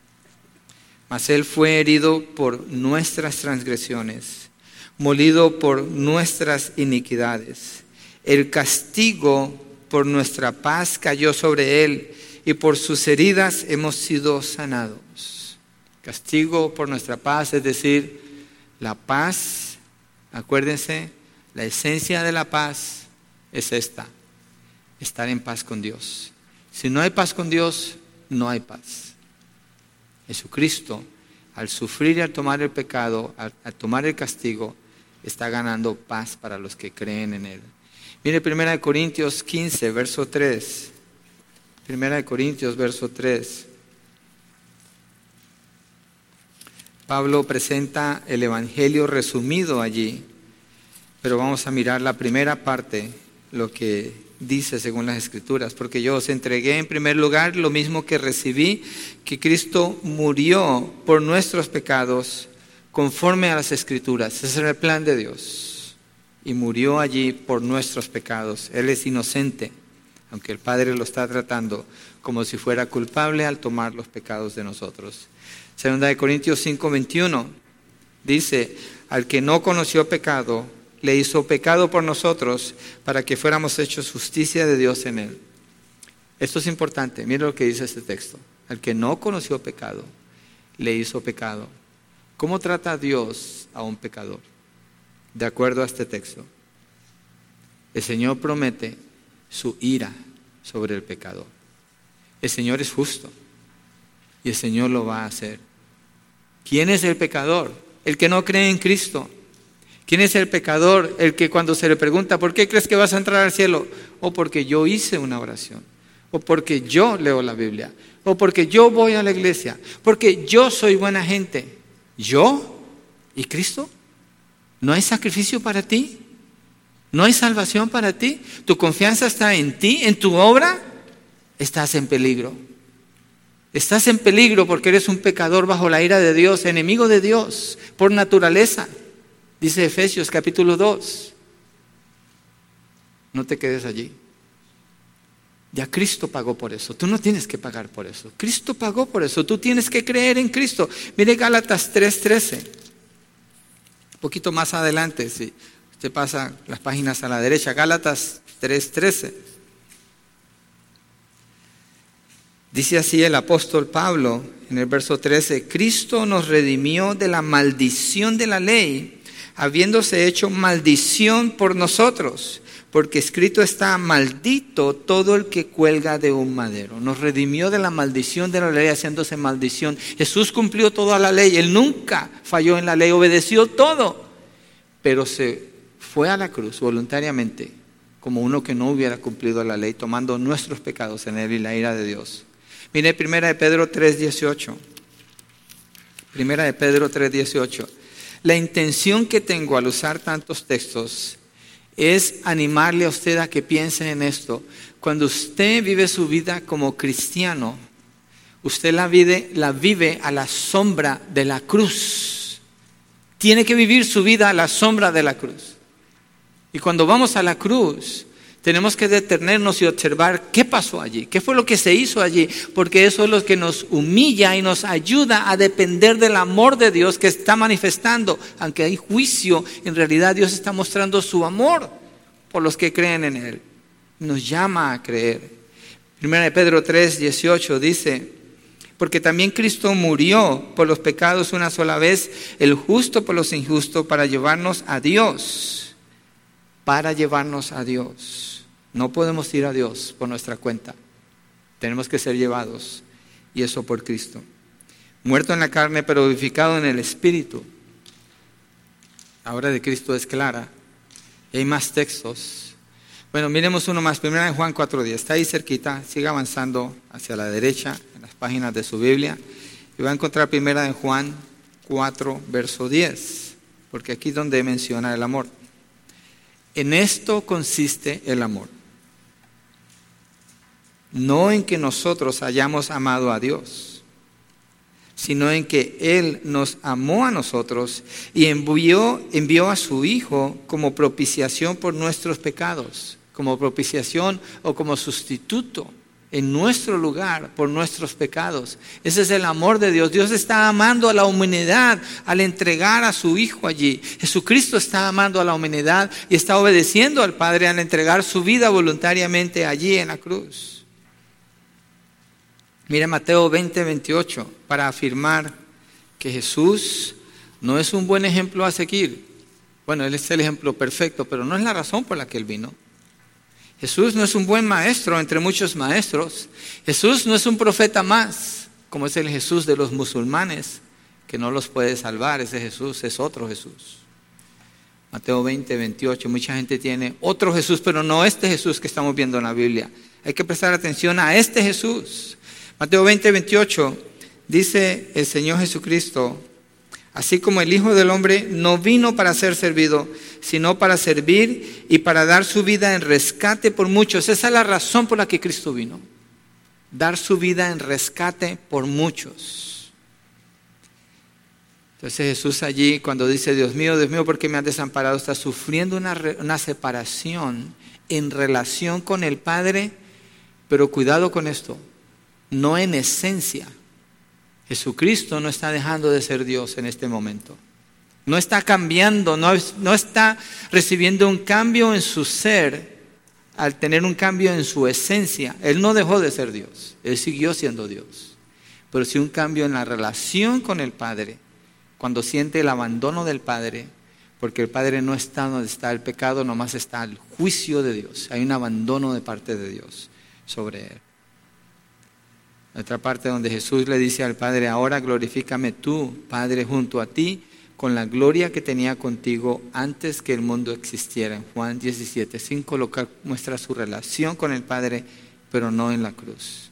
Mas Él fue herido por nuestras transgresiones, molido por nuestras iniquidades. El castigo por nuestra paz cayó sobre Él, y por sus heridas hemos sido sanados. Castigo por nuestra paz, es decir, la paz, acuérdense, la esencia de la paz es esta, estar en paz con Dios. Si no hay paz con Dios, no hay paz. Jesucristo, al sufrir y al tomar el pecado, al, al tomar el castigo, está ganando paz para los que creen en Él. Mire primera de Corintios quince, verso tres. primera de Corintios, verso tres. Pablo presenta el Evangelio resumido allí, pero vamos a mirar la primera parte, lo que dice según las Escrituras. Porque yo os entregué en primer lugar lo mismo que recibí, que Cristo murió por nuestros pecados conforme a las Escrituras. Ese era el plan de Dios. Y murió allí por nuestros pecados. Él es inocente, aunque el Padre lo está tratando como si fuera culpable al tomar los pecados de nosotros. Segunda de Corintios cinco, veintiuno dice: al que no conoció pecado, le hizo pecado por nosotros para que fuéramos hechos justicia de Dios en Él. Esto es importante, mire lo que dice este texto. Al que no conoció pecado, le hizo pecado. ¿Cómo trata Dios a un pecador? De acuerdo a este texto, el Señor promete su ira sobre el pecador. El Señor es justo y el Señor lo va a hacer. ¿Quién es el pecador? El que no cree en Cristo. ¿Quién es el pecador? El que cuando se le pregunta, ¿por qué crees que vas a entrar al cielo? O porque yo hice una oración, o porque yo leo la Biblia, o porque yo voy a la iglesia, porque yo soy buena gente. ¿Yo? ¿Y Cristo? ¿No hay sacrificio para ti? ¿No hay salvación para ti? ¿Tu confianza está en ti, en tu obra? Estás en peligro. Estás en peligro porque eres un pecador bajo la ira de Dios, enemigo de Dios, por naturaleza. Dice Efesios capítulo dos. No te quedes allí. Ya Cristo pagó por eso. Tú no tienes que pagar por eso. Cristo pagó por eso. Tú tienes que creer en Cristo. Mire Gálatas tres trece. Un poquito más adelante, si usted pasa las páginas a la derecha. Gálatas tres trece. Dice así el apóstol Pablo en el verso trece. Cristo nos redimió de la maldición de la ley, habiéndose hecho maldición por nosotros, porque escrito está: maldito todo el que cuelga de un madero. Nos redimió de la maldición de la ley, haciéndose maldición. Jesús cumplió toda la ley, Él nunca falló en la ley, obedeció todo, pero se fue a la cruz voluntariamente, como uno que no hubiera cumplido la ley, tomando nuestros pecados en Él y la ira de Dios. Mire primera de Pedro tres dieciocho. Primera de Pedro tres dieciocho. La intención que tengo al usar tantos textos es animarle a usted a que piense en esto. Cuando usted vive su vida como cristiano, usted la vive, la vive a la sombra de la cruz. Tiene que vivir su vida a la sombra de la cruz. Y cuando vamos a la cruz, tenemos que detenernos y observar qué pasó allí, qué fue lo que se hizo allí, porque eso es lo que nos humilla y nos ayuda a depender del amor de Dios que está manifestando. Aunque hay juicio, en realidad Dios está mostrando su amor por los que creen en Él. Nos llama a creer. Primera de Pedro tres dieciocho dice: porque también Cristo murió por los pecados una sola vez, el justo por los injustos, para llevarnos a Dios, para llevarnos a Dios. No podemos ir a Dios por nuestra cuenta. Tenemos que ser llevados, y eso por Cristo. Muerto en la carne, pero vivificado en el Espíritu. La obra de Cristo es clara. Y hay más textos. Bueno, miremos uno más. Primera de Juan cuatro diez. Está ahí cerquita. Siga avanzando hacia la derecha en las páginas de su Biblia. Y va a encontrar Primera de Juan cuatro, verso diez. Porque aquí es donde menciona el amor. En esto consiste el amor. No en que nosotros hayamos amado a Dios, sino en que Él nos amó a nosotros y envió, envió a su Hijo como propiciación por nuestros pecados, como propiciación o como sustituto en nuestro lugar por nuestros pecados. Ese es el amor de Dios. Dios está amando a la humanidad al entregar a su Hijo allí. Jesucristo está amando a la humanidad y está obedeciendo al Padre al entregar su vida voluntariamente allí en la cruz. Mira Mateo veinte veintiocho, para afirmar que Jesús no es un buen ejemplo a seguir. Bueno, Él es el ejemplo perfecto, pero no es la razón por la que Él vino. Jesús no es un buen maestro entre muchos maestros. Jesús no es un profeta más, como es el Jesús de los musulmanes, que no los puede salvar. Ese Jesús es otro Jesús. Mateo veinte veintiocho, mucha gente tiene otro Jesús, pero no este Jesús que estamos viendo en la Biblia. Hay que prestar atención a este Jesús. Mateo veinte veintiocho, dice el Señor Jesucristo: así como el Hijo del Hombre no vino para ser servido, sino para servir y para dar su vida en rescate por muchos. Esa es la razón por la que Cristo vino. Dar su vida en rescate por muchos. Entonces Jesús allí, cuando dice: Dios mío, Dios mío, ¿por qué me has desamparado?, está sufriendo una, una separación en relación con el Padre, pero cuidado con esto, no en esencia. Jesucristo no está dejando de ser Dios en este momento. No está cambiando, no, no está recibiendo un cambio en su ser al tener un cambio en su esencia. Él no dejó de ser Dios, Él siguió siendo Dios. Pero sí un cambio en la relación con el Padre, cuando siente el abandono del Padre, porque el Padre no está donde está el pecado, nomás está el juicio de Dios. Hay un abandono de parte de Dios sobre Él. Otra parte donde Jesús le dice al Padre: ahora glorifícame tú, Padre, junto a ti, con la gloria que tenía contigo antes que el mundo existiera. En Juan diecisiete cinco, lo que muestra su relación con el Padre, pero no en la cruz.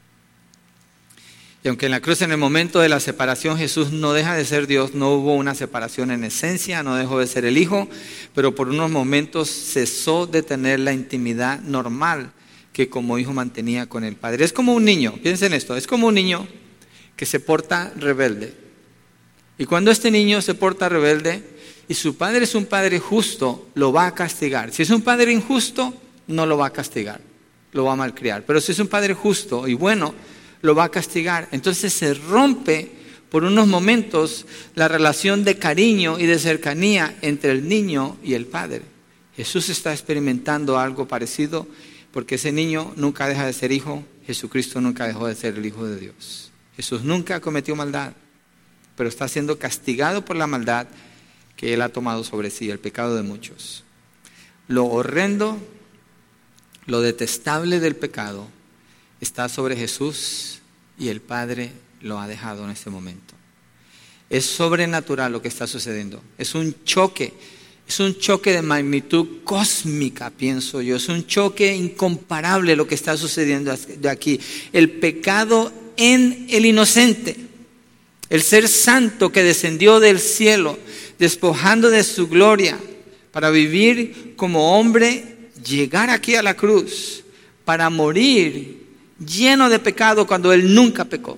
Y aunque en la cruz, en el momento de la separación, Jesús no deja de ser Dios, no hubo una separación en esencia, no dejó de ser el Hijo, pero por unos momentos cesó de tener la intimidad normal que como hijo mantenía con el Padre. Es como un niño, piensen esto, es como un niño que se porta rebelde. Y cuando este niño se porta rebelde y su padre es un padre justo, lo va a castigar. Si es un padre injusto, no lo va a castigar, lo va a malcriar. Pero si es un padre justo y bueno, lo va a castigar. Entonces se rompe por unos momentos la relación de cariño y de cercanía entre el niño y el padre. Jesús está experimentando algo parecido porque ese niño nunca deja de ser hijo, Jesucristo nunca dejó de ser el Hijo de Dios. Jesús nunca cometió maldad, pero está siendo castigado por la maldad que Él ha tomado sobre sí, el pecado de muchos. Lo horrendo, lo detestable del pecado está sobre Jesús y el Padre lo ha dejado en este momento. Es sobrenatural lo que está sucediendo. Es un choque, es un choque de magnitud cósmica, pienso yo. Es un choque incomparable lo que está sucediendo de aquí. El pecado en el inocente. El ser santo que descendió del cielo, despojando de su gloria para vivir como hombre, llegar aquí a la cruz para morir lleno de pecado cuando Él nunca pecó.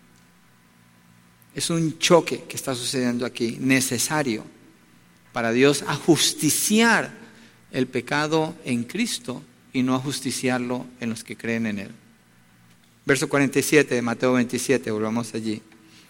Es un choque que está sucediendo aquí, necesario para Dios ajusticiar el pecado en Cristo y no ajusticiarlo en los que creen en Él. Verso cuarenta y siete de Mateo veintisiete, volvamos allí.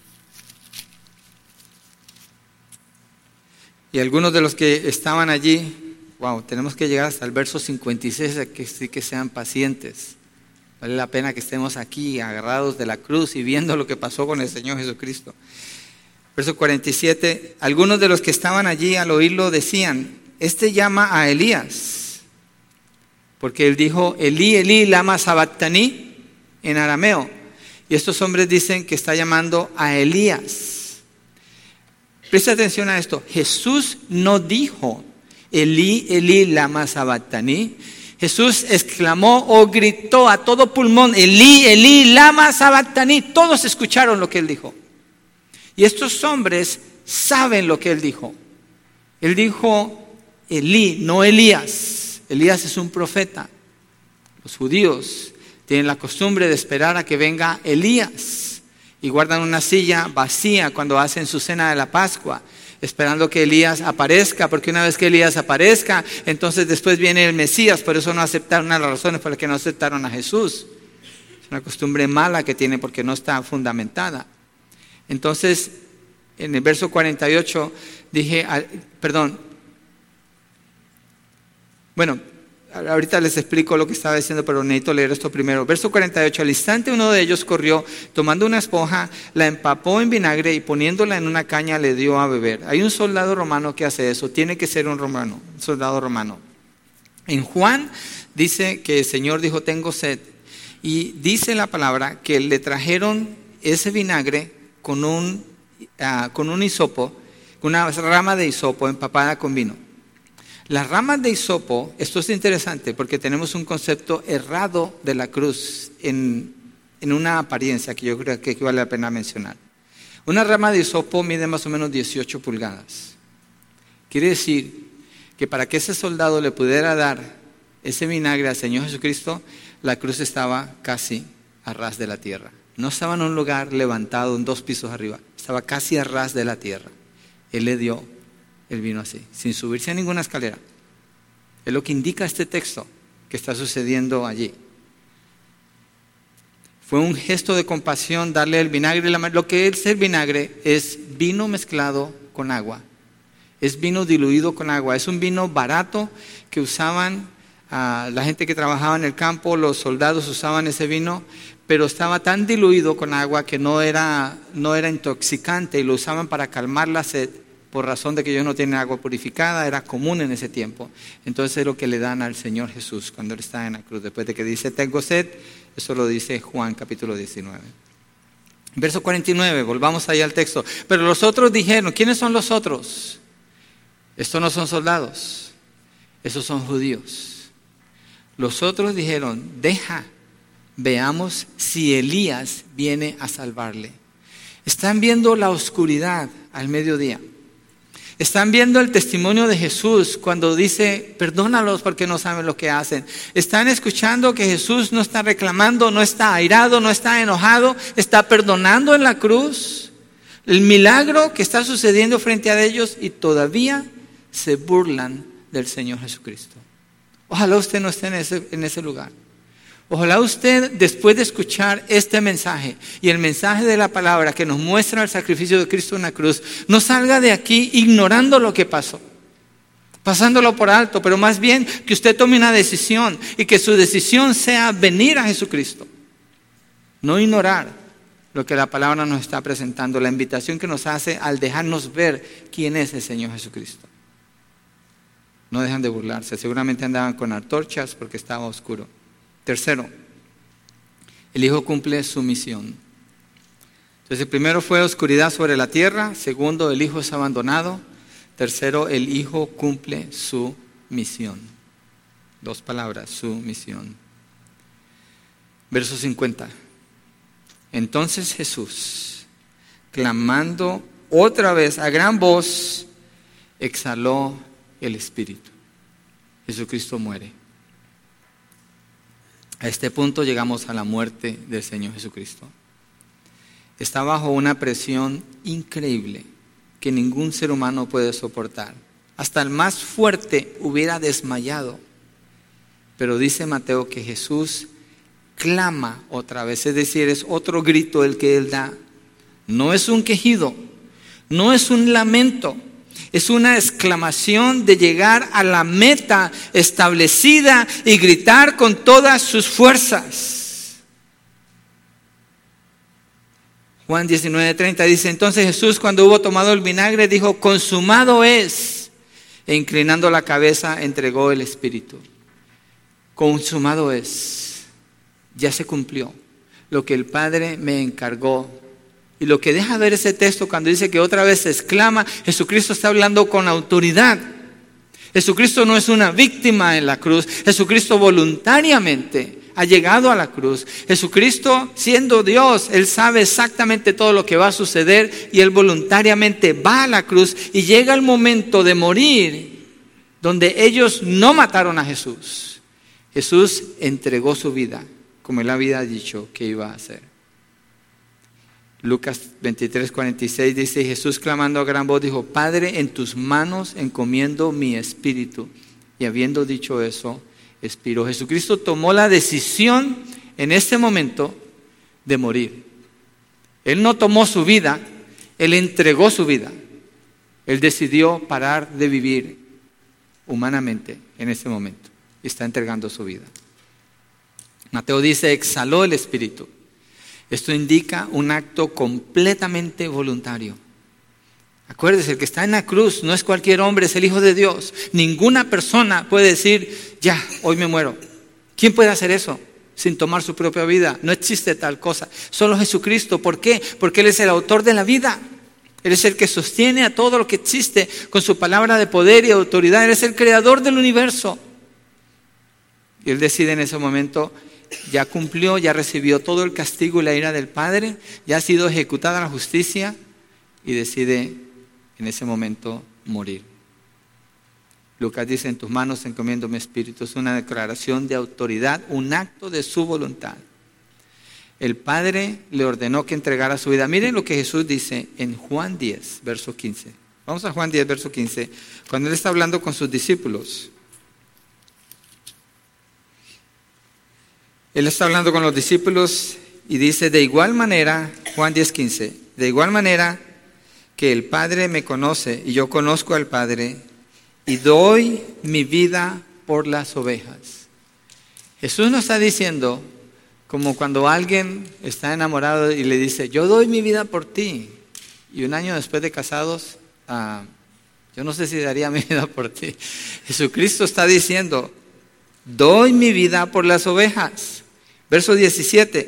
Y algunos de los que estaban allí, wow, tenemos que llegar hasta el verso cincuenta y seis, que sí que sean pacientes. Vale la pena que estemos aquí agarrados de la cruz y viendo lo que pasó con el Señor Jesucristo. Verso cuarenta y siete, algunos de los que estaban allí al oírlo decían, este llama a Elías, porque él dijo, Elí, Elí, lama sabactani, en arameo. Y estos hombres dicen que está llamando a Elías. Presta atención a esto. Jesús no dijo, Elí, Elí, lama sabactani. Jesús exclamó o gritó a todo pulmón, Elí, Elí, lama sabactani. Todos escucharon lo que él dijo. Y estos hombres saben lo que él dijo. Él dijo, Elí, no Elías. Elías es un profeta. Los judíos tienen la costumbre de esperar a que venga Elías. Y guardan una silla vacía cuando hacen su cena de la Pascua, esperando que Elías aparezca, porque una vez que Elías aparezca, entonces después viene el Mesías. Por eso no aceptaron, una de las razones por las que no aceptaron a Jesús. Es una costumbre mala que tiene porque no está fundamentada. Entonces, en el verso cuarenta y ocho, dije, perdón, bueno, ahorita les explico lo que estaba diciendo, pero necesito leer esto primero. Verso cuarenta y ocho, al instante uno de ellos corrió, tomando una esponja, la empapó en vinagre y poniéndola en una caña le dio a beber. Hay un soldado romano que hace eso, tiene que ser un romano, un soldado romano. En Juan dice que el Señor dijo, tengo sed. Y dice la palabra que le trajeron ese vinagre con un, uh, con un hisopo, una rama de hisopo empapada con vino. Las ramas de hisopo, esto es interesante porque tenemos un concepto errado de la cruz en, en una apariencia que yo creo que vale la pena mencionar. Una rama de hisopo mide más o menos dieciocho pulgadas. Quiere decir que para que ese soldado le pudiera dar ese vinagre al Señor Jesucristo, la cruz estaba casi a ras de la tierra. No estaba en un lugar levantado en dos pisos arriba, estaba casi a ras de la tierra. Él le dio el vino así, sin subirse a ninguna escalera. Es lo que indica este texto que está sucediendo allí. Fue un gesto de compasión darle el vinagre. Lo que es el vinagre es vino mezclado con agua. Es vino diluido con agua. Es un vino barato que usaban uh, la gente que trabajaba en el campo, los soldados usaban ese vino, pero estaba tan diluido con agua que no era, no era intoxicante y lo usaban para calmar la sed. Por razón de que ellos no tienen agua purificada, era común en ese tiempo. Entonces es lo que le dan al Señor Jesús cuando Él está en la cruz. Después de que dice, tengo sed, eso lo dice Juan capítulo diecinueve. Verso cuarenta y nueve, volvamos allá al texto. Pero los otros dijeron, ¿quiénes son los otros? Estos no son soldados, esos son judíos. Los otros dijeron, deja, veamos si Elías viene a salvarle. Están viendo la oscuridad al mediodía. Están viendo el testimonio de Jesús cuando dice, perdónalos porque no saben lo que hacen. Están escuchando que Jesús no está reclamando, no está airado, no está enojado, está perdonando en la cruz. El milagro que está sucediendo frente a ellos y todavía se burlan del Señor Jesucristo. Ojalá usted no esté en ese, en ese lugar. Ojalá usted, después de escuchar este mensaje y el mensaje de la palabra que nos muestra el sacrificio de Cristo en la cruz, no salga de aquí ignorando lo que pasó, pasándolo por alto, pero más bien que usted tome una decisión y que su decisión sea venir a Jesucristo. No ignorar lo que la palabra nos está presentando, la invitación que nos hace al dejarnos ver quién es el Señor Jesucristo. No dejan de burlarse, seguramente andaban con antorchas porque estaba oscuro. Tercero, el Hijo cumple su misión. Entonces, el primero fue oscuridad sobre la tierra. Segundo, el Hijo es abandonado. Tercero, el Hijo cumple su misión. Dos palabras, su misión. Verso cincuenta. Entonces Jesús, clamando otra vez a gran voz, exhaló el Espíritu. Jesucristo muere. A este punto llegamos a la muerte del Señor Jesucristo. Está bajo una presión increíble que ningún ser humano puede soportar. Hasta el más fuerte hubiera desmayado. Pero dice Mateo que Jesús clama otra vez, es decir, es otro grito el que Él da. No es un quejido, no es un lamento. Es una exclamación de llegar a la meta establecida y gritar con todas sus fuerzas. Juan diecinueve treinta dice, entonces Jesús cuando hubo tomado el vinagre dijo, consumado es. E inclinando la cabeza entregó el Espíritu. Consumado es. Ya se cumplió lo que el Padre me encargó. Y lo que deja ver ese texto cuando dice que otra vez se exclama, Jesucristo está hablando con autoridad. Jesucristo no es una víctima en la cruz. Jesucristo voluntariamente ha llegado a la cruz. Jesucristo, siendo Dios, Él sabe exactamente todo lo que va a suceder y Él voluntariamente va a la cruz y llega el momento de morir donde ellos no mataron a Jesús. Jesús entregó su vida como Él había dicho que iba a hacer. Lucas veintitrés cuarenta y seis dice, Jesús clamando a gran voz dijo, Padre, en tus manos encomiendo mi espíritu. Y habiendo dicho eso, expiró. Jesucristo tomó la decisión en este momento de morir. Él no tomó su vida, Él entregó su vida. Él decidió parar de vivir humanamente en ese momento. Y está entregando su vida. Mateo dice, exhaló el espíritu. Esto indica un acto completamente voluntario. Acuérdese, el que está en la cruz no es cualquier hombre, es el Hijo de Dios. Ninguna persona puede decir, ya, hoy me muero. ¿Quién puede hacer eso sin tomar su propia vida? No existe tal cosa. Solo Jesucristo. ¿Por qué? Porque Él es el autor de la vida. Él es el que sostiene a todo lo que existe con su palabra de poder y autoridad. Él es el creador del universo. Y Él decide en ese momento, ya cumplió, ya recibió todo el castigo y la ira del Padre, ya ha sido ejecutada la justicia y decide en ese momento morir. Lucas dice, en tus manos encomiendo mi espíritu. Es una declaración de autoridad, un acto de su voluntad. El Padre le ordenó que entregara su vida. Miren lo que Jesús dice en Juan diez, verso quince. Vamos a Juan diez, verso quince. Cuando Él está hablando con sus discípulos. Él está hablando con los discípulos y dice, de igual manera, Juan diez, quince, de igual manera que el Padre me conoce y yo conozco al Padre y doy mi vida por las ovejas. Jesús nos está diciendo, como cuando alguien está enamorado y le dice, yo doy mi vida por ti. Y un año después de casados, uh, yo no sé si daría mi vida por ti. Jesucristo está diciendo, doy mi vida por las ovejas. Verso diecisiete,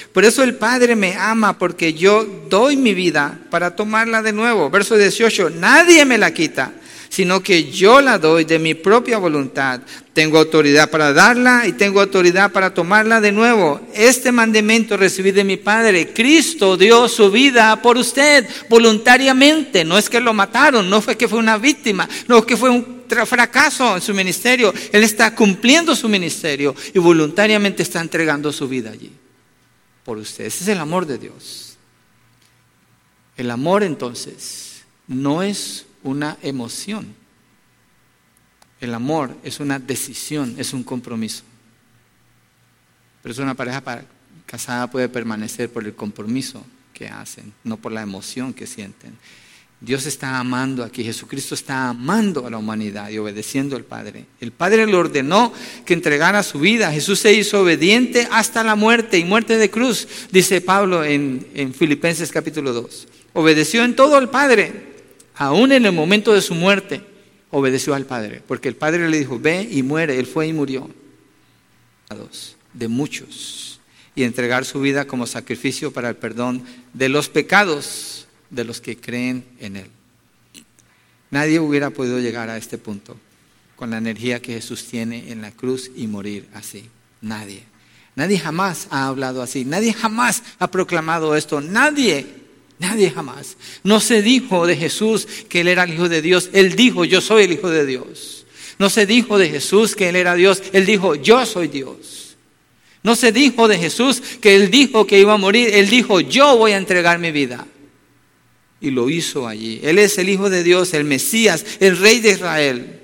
Por eso el Padre me ama, porque yo doy mi vida para tomarla de nuevo. Verso dieciocho, nadie me la quita, sino que yo la doy de mi propia voluntad. Tengo autoridad para darla y tengo autoridad para tomarla de nuevo. Este mandamiento recibí de mi Padre. Cristo dio su vida por usted voluntariamente. No es que lo mataron, no fue que fue una víctima, no que fue un fracaso en su ministerio. Él está cumpliendo su ministerio y voluntariamente está entregando su vida allí por usted. Ese es el amor de Dios. El amor, entonces, no es una emoción. El amor es una decisión, es un compromiso. Pero es una pareja para, casada puede permanecer por el compromiso que hacen, no por la emoción que sienten. Dios está amando aquí, Jesucristo está amando a la humanidad y obedeciendo al Padre. El Padre le ordenó que entregara su vida. Jesús se hizo obediente hasta la muerte y muerte de cruz, dice Pablo en, en Filipenses capítulo dos. Obedeció en todo al Padre. Aún en el momento de su muerte, obedeció al Padre, porque el Padre le dijo, ve y muere. Él fue y murió. De muchos. Y entregar su vida como sacrificio para el perdón de los pecados de los que creen en Él. Nadie hubiera podido llegar a este punto con la energía que Jesús tiene en la cruz y morir así. Nadie. Nadie jamás ha hablado así. Nadie jamás ha proclamado esto. Nadie. Nadie jamás. No se dijo de Jesús que Él era el Hijo de Dios. Él dijo, yo soy el Hijo de Dios. No se dijo de Jesús que Él era Dios. Él dijo, yo soy Dios. No se dijo de Jesús que Él dijo que iba a morir. Él dijo, yo voy a entregar mi vida. Y lo hizo allí. Él es el Hijo de Dios, el Mesías, el Rey de Israel.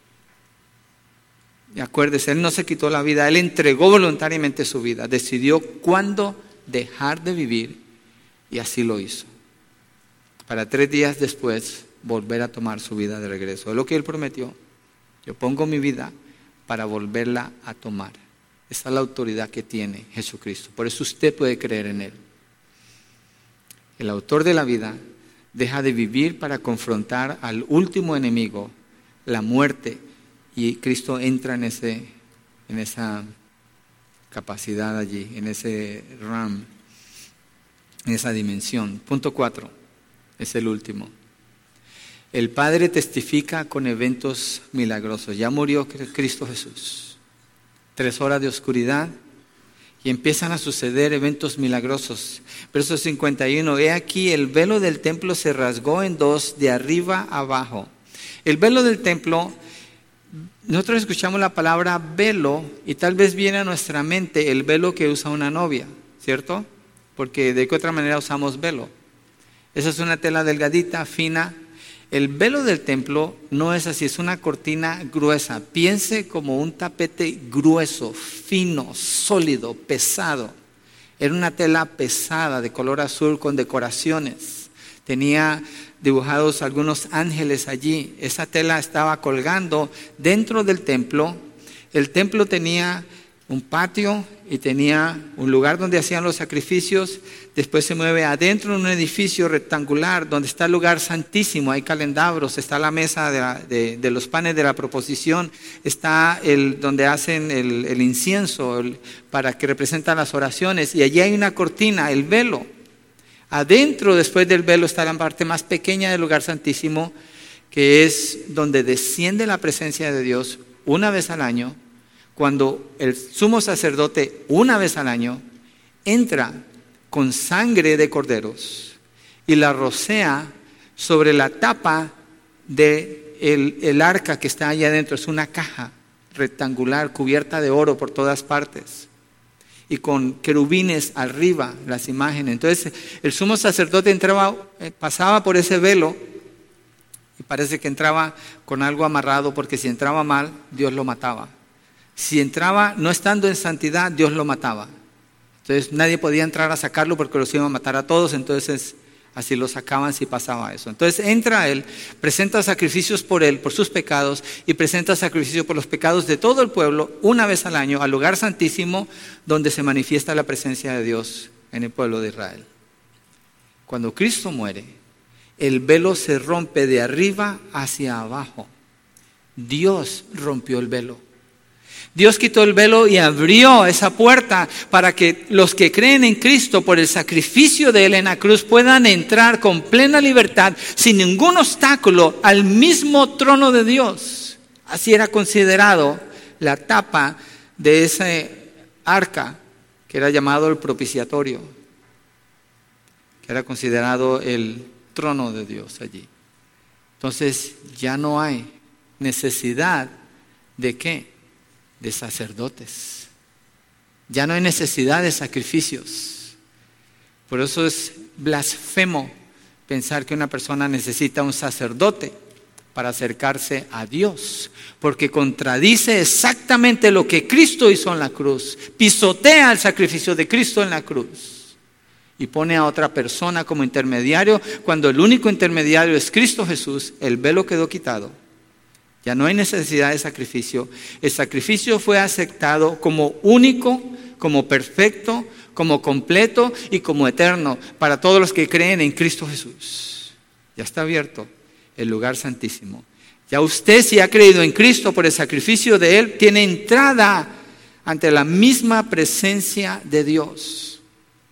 Y acuérdese, Él no se quitó la vida. Él entregó voluntariamente su vida. Decidió cuándo dejar de vivir. Y así lo hizo. Para tres días después volver a tomar su vida de regreso. Es lo que Él prometió. Yo pongo mi vida para volverla a tomar. Esa es la autoridad que tiene Jesucristo. Por eso usted puede creer en Él. El autor de la vida deja de vivir para confrontar al último enemigo, la muerte. Y Cristo entra en, ese, en esa capacidad allí, en ese ram. En esa dimensión. Punto cuatro, es el último. El Padre testifica con eventos milagrosos. Ya murió Cristo Jesús. Tres horas de oscuridad y empiezan a suceder eventos milagrosos. Verso cincuenta y uno, he aquí el velo del templo se rasgó en dos de arriba a abajo. El velo del templo, nosotros escuchamos la palabra velo y tal vez viene a nuestra mente el velo que usa una novia, ¿cierto? Porque de qué otra manera usamos velo. Esa es una tela delgadita, fina. El velo del templo no es así, es una cortina gruesa. Piense como un tapete grueso, fino, sólido, pesado. Era una tela pesada de color azul con decoraciones. Tenía dibujados algunos ángeles allí. Esa tela estaba colgando dentro del templo. El templo tenía un patio y tenía un lugar donde hacían los sacrificios. Después se mueve adentro en un edificio rectangular donde está el lugar santísimo. Hay candelabros, está la mesa de, la, de, de los panes de la proposición, está el donde hacen el, el incienso el, para que representan las oraciones. Y allí hay una cortina, el velo. Adentro, después del velo, está la parte más pequeña del lugar santísimo, que es donde desciende la presencia de Dios una vez al año. Cuando el sumo sacerdote, una vez al año, entra con sangre de corderos y la rocea sobre la tapa del el arca que está allá adentro. Es una caja rectangular cubierta de oro por todas partes y con querubines arriba, las imágenes. Entonces el sumo sacerdote entraba, pasaba por ese velo y parece que entraba con algo amarrado, porque si entraba mal, Dios lo mataba. Si entraba no estando en santidad, Dios lo mataba. Entonces nadie podía entrar a sacarlo porque los iban a matar a todos. Entonces así lo sacaban si pasaba eso. Entonces entra él, presenta sacrificios por él, por sus pecados, y presenta sacrificios por los pecados de todo el pueblo una vez al año al lugar santísimo donde se manifiesta la presencia de Dios en el pueblo de Israel. Cuando Cristo muere, el velo se rompe de arriba hacia abajo. Dios rompió el velo. Dios quitó el velo y abrió esa puerta para que los que creen en Cristo por el sacrificio de Él en la cruz puedan entrar con plena libertad, sin ningún obstáculo, al mismo trono de Dios. Así era considerado la tapa de ese arca, que era llamado el propiciatorio, que era considerado el trono de Dios allí. Entonces ya no hay necesidad de ¿qué? De sacerdotes. Ya no hay necesidad de sacrificios. Por eso es blasfemo pensar que una persona necesita un sacerdote para acercarse a Dios, porque contradice exactamente lo que Cristo hizo en la cruz. Pisotea el sacrificio de Cristo en la cruz y pone a otra persona como intermediario, cuando el único intermediario es Cristo Jesús. El velo quedó quitado. Ya no hay necesidad de sacrificio. El sacrificio fue aceptado como único, como perfecto, como completo y como eterno para todos los que creen en Cristo Jesús. Ya está abierto el lugar santísimo. Ya usted, si ha creído en Cristo por el sacrificio de Él, tiene entrada ante la misma presencia de Dios.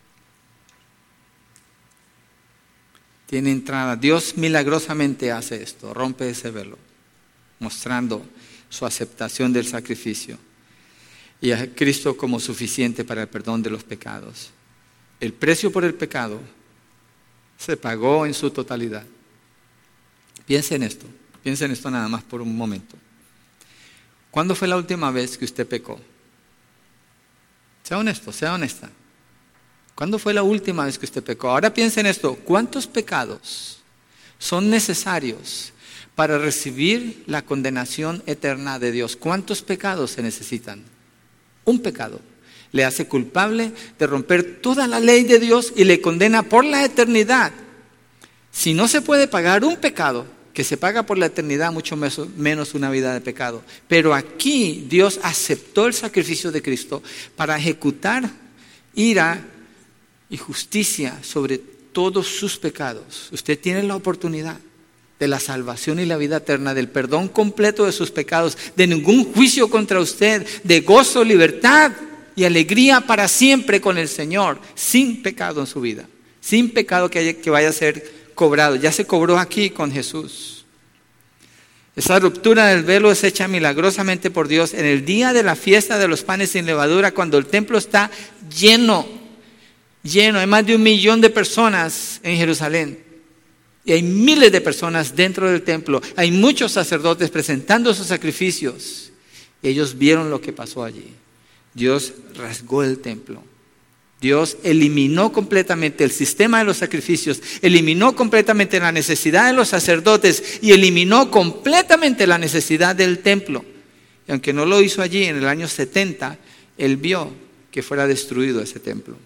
Tiene entrada. Dios milagrosamente hace esto, rompe ese velo, mostrando su aceptación del sacrificio y a Cristo como suficiente para el perdón de los pecados. El precio por el pecado se pagó en su totalidad. Piense en esto, piense en esto nada más por un momento. ¿Cuándo fue la última vez que usted pecó? Sea honesto, sea honesta. ¿Cuándo fue la última vez que usted pecó? Ahora piense en esto, ¿cuántos pecados son necesarios para recibir la condenación eterna de Dios? ¿Cuántos pecados se necesitan? Un pecado le hace culpable de romper toda la ley de Dios y le condena por la eternidad. Si no se puede pagar un pecado, que se paga por la eternidad, mucho menos una vida de pecado. Pero aquí Dios aceptó el sacrificio de Cristo para ejecutar ira y justicia sobre todos sus pecados. Usted tiene la oportunidad de la salvación y la vida eterna, del perdón completo de sus pecados, de ningún juicio contra usted, de gozo, libertad y alegría para siempre con el Señor, sin pecado en su vida, sin pecado que, haya, que vaya a ser cobrado. Ya se cobró aquí con Jesús. Esa ruptura del velo es hecha milagrosamente por Dios en el día de la fiesta de los panes sin levadura, cuando el templo está lleno, lleno. Hay más de un millón de personas en Jerusalén. Y hay miles de personas dentro del templo. Hay muchos sacerdotes presentando sus sacrificios. Y ellos vieron lo que pasó allí. Dios rasgó el templo. Dios eliminó completamente el sistema de los sacrificios, eliminó completamente la necesidad de los sacerdotes y eliminó completamente la necesidad del templo. Y aunque no lo hizo allí en el año setenta, Él vio que fuera destruido ese templo.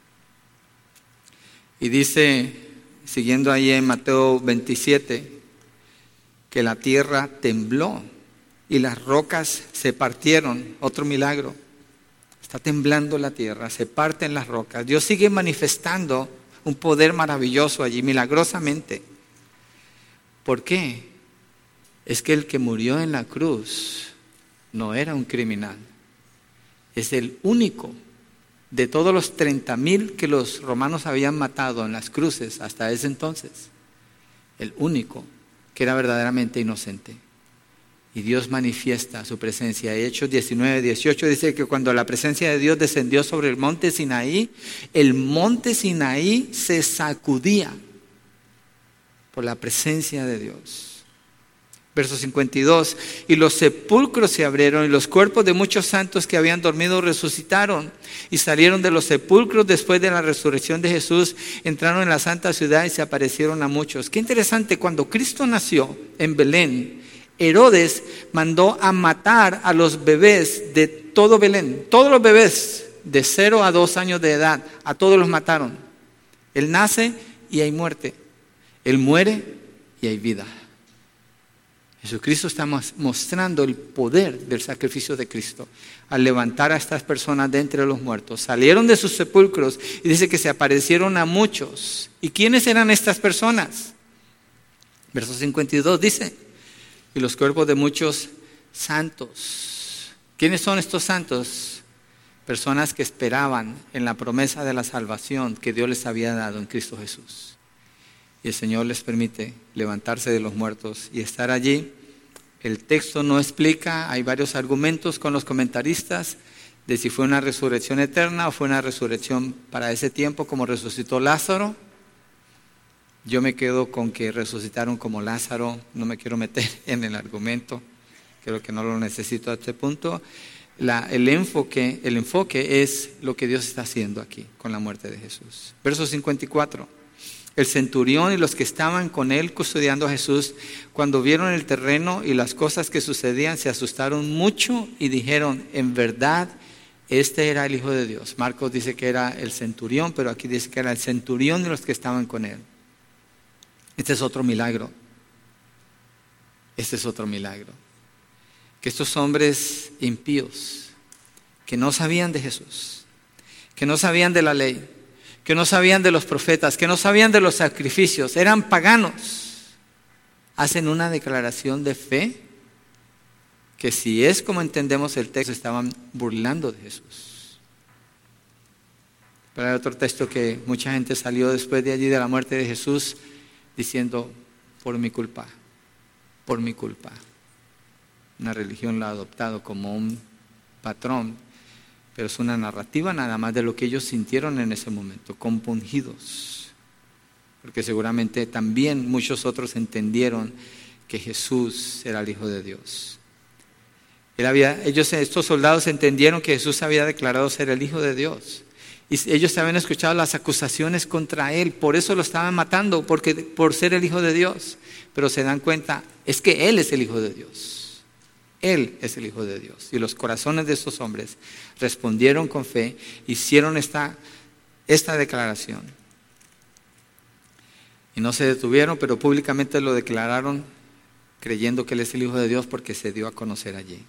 Y dice, siguiendo ahí en Mateo veintisiete, que la tierra tembló y las rocas se partieron. Otro milagro. Está temblando la tierra, se parten las rocas. Dios sigue manifestando un poder maravilloso allí, milagrosamente. ¿Por qué? Es que el que murió en la cruz no era un criminal. Es el único de todos los treinta mil que los romanos habían matado en las cruces hasta ese entonces. El único que era verdaderamente inocente. Y Dios manifiesta su presencia. Hechos diecinueve, dieciocho dice que cuando la presencia de Dios descendió sobre el monte Sinaí, el monte Sinaí se sacudía por la presencia de Dios. Verso cincuenta y dos, y los sepulcros se abrieron y los cuerpos de muchos santos que habían dormido resucitaron y salieron de los sepulcros después de la resurrección de Jesús, entraron en la santa ciudad y se aparecieron a muchos. Qué interesante, cuando Cristo nació en Belén, Herodes mandó a matar a los bebés de todo Belén. Todos los bebés de cero a dos años de edad, a todos los mataron. Él nace y hay muerte. Él muere y hay vida. Jesucristo está mostrando el poder del sacrificio de Cristo al levantar a estas personas de entre los muertos. Salieron de sus sepulcros y dice que se aparecieron a muchos. ¿Y quiénes eran estas personas? Verso cincuenta y dos dice, y los cuerpos de muchos santos ¿Quiénes son estos santos? Personas que esperaban en la promesa de la salvación que Dios les había dado en Cristo Jesús. Y el Señor les permite levantarse de los muertos y estar allí. El texto no explica, hay varios argumentos con los comentaristas de si fue una resurrección eterna o fue una resurrección para ese tiempo como resucitó Lázaro. Yo me quedo con que resucitaron como Lázaro, no me quiero meter en el argumento, creo que no lo necesito a este punto. La, el, enfoque, el enfoque es lo que Dios está haciendo aquí con la muerte de Jesús. Verso cincuenta y cuatro. El centurión y los que estaban con él custodiando a Jesús, cuando vieron el terreno y las cosas que sucedían, se asustaron mucho y dijeron, en verdad, este era el Hijo de Dios. Marcos dice que era el centurión, pero aquí dice que era el centurión y los que estaban con él. Este es otro milagro. Este es otro milagro. Que estos hombres impíos, que no sabían de Jesús, que no sabían de la ley, que no sabían de los profetas, que no sabían de los sacrificios, eran paganos, hacen una declaración de fe que si es como entendemos el texto, estaban burlando de Jesús. Pero hay otro texto que mucha gente salió después de allí de la muerte de Jesús diciendo, por mi culpa, por mi culpa. Una religión la ha adoptado como un patrón, pero es una narrativa nada más de lo que ellos sintieron en ese momento, compungidos. Porque seguramente también muchos otros entendieron que Jesús era el Hijo de Dios. Él había, ellos, estos soldados entendieron que Jesús había declarado ser el Hijo de Dios. Y ellos habían escuchado las acusaciones contra él, por eso lo estaban matando, porque, por ser el Hijo de Dios. Pero se dan cuenta, es que Él es el Hijo de Dios. Él es el Hijo de Dios. Y los corazones de estos hombres respondieron con fe, hicieron esta, esta declaración. Y no se detuvieron, pero públicamente lo declararon creyendo que Él es el Hijo de Dios porque se dio a conocer allí.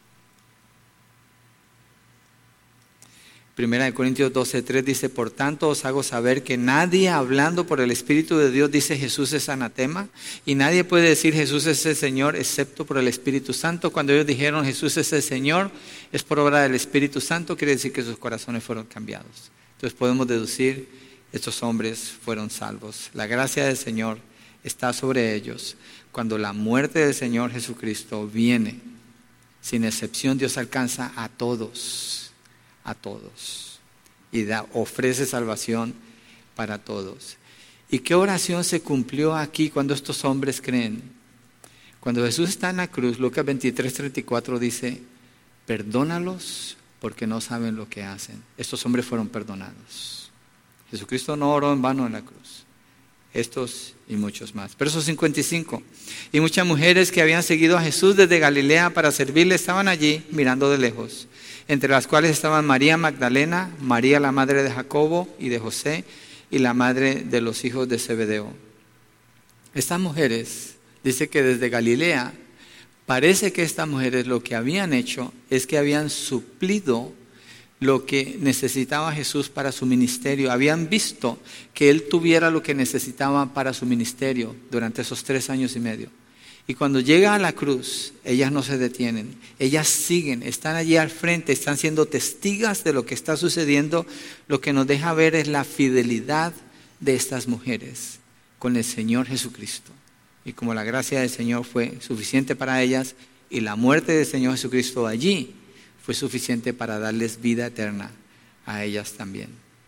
Primera de Corintios doce tres dice, por tanto os hago saber que nadie hablando por el Espíritu de Dios dice Jesús es anatema, y nadie puede decir Jesús es el Señor excepto por el Espíritu Santo. Cuando ellos dijeron Jesús es el Señor, es por obra del Espíritu Santo, quiere decir que sus corazones fueron cambiados. Entonces podemos deducir, estos hombres fueron salvos. La gracia del Señor está sobre ellos. Cuando la muerte del Señor Jesucristo viene, sin excepción Dios alcanza a todos. A todos y da, ofrece salvación para todos. ¿Y qué oración se cumplió aquí cuando estos hombres creen? Cuando Jesús está en la cruz, Lucas veintitrés treinta y cuatro dice, perdónalos porque no saben lo que hacen. Estos hombres fueron perdonados. Jesucristo no oró en vano en la cruz. Estos y muchos más. Verso cincuenta y cinco. Y muchas mujeres que habían seguido a Jesús desde Galilea para servirle estaban allí mirando de lejos, entre las cuales estaban María Magdalena, María la madre de Jacobo y de José, y la madre de los hijos de Zebedeo. Estas mujeres, dice que desde Galilea, parece que estas mujeres lo que habían hecho es que habían suplido lo que necesitaba Jesús para su ministerio. Habían visto que Él tuviera lo que necesitaba para su ministerio durante esos tres años y medio. Y cuando llega a la cruz, ellas no se detienen, ellas siguen, están allí al frente, están siendo testigas de lo que está sucediendo. Lo que nos deja ver es la fidelidad de estas mujeres con el Señor Jesucristo. Y como la gracia del Señor fue suficiente para ellas y la muerte del Señor Jesucristo allí fue suficiente para darles vida eterna a ellas también.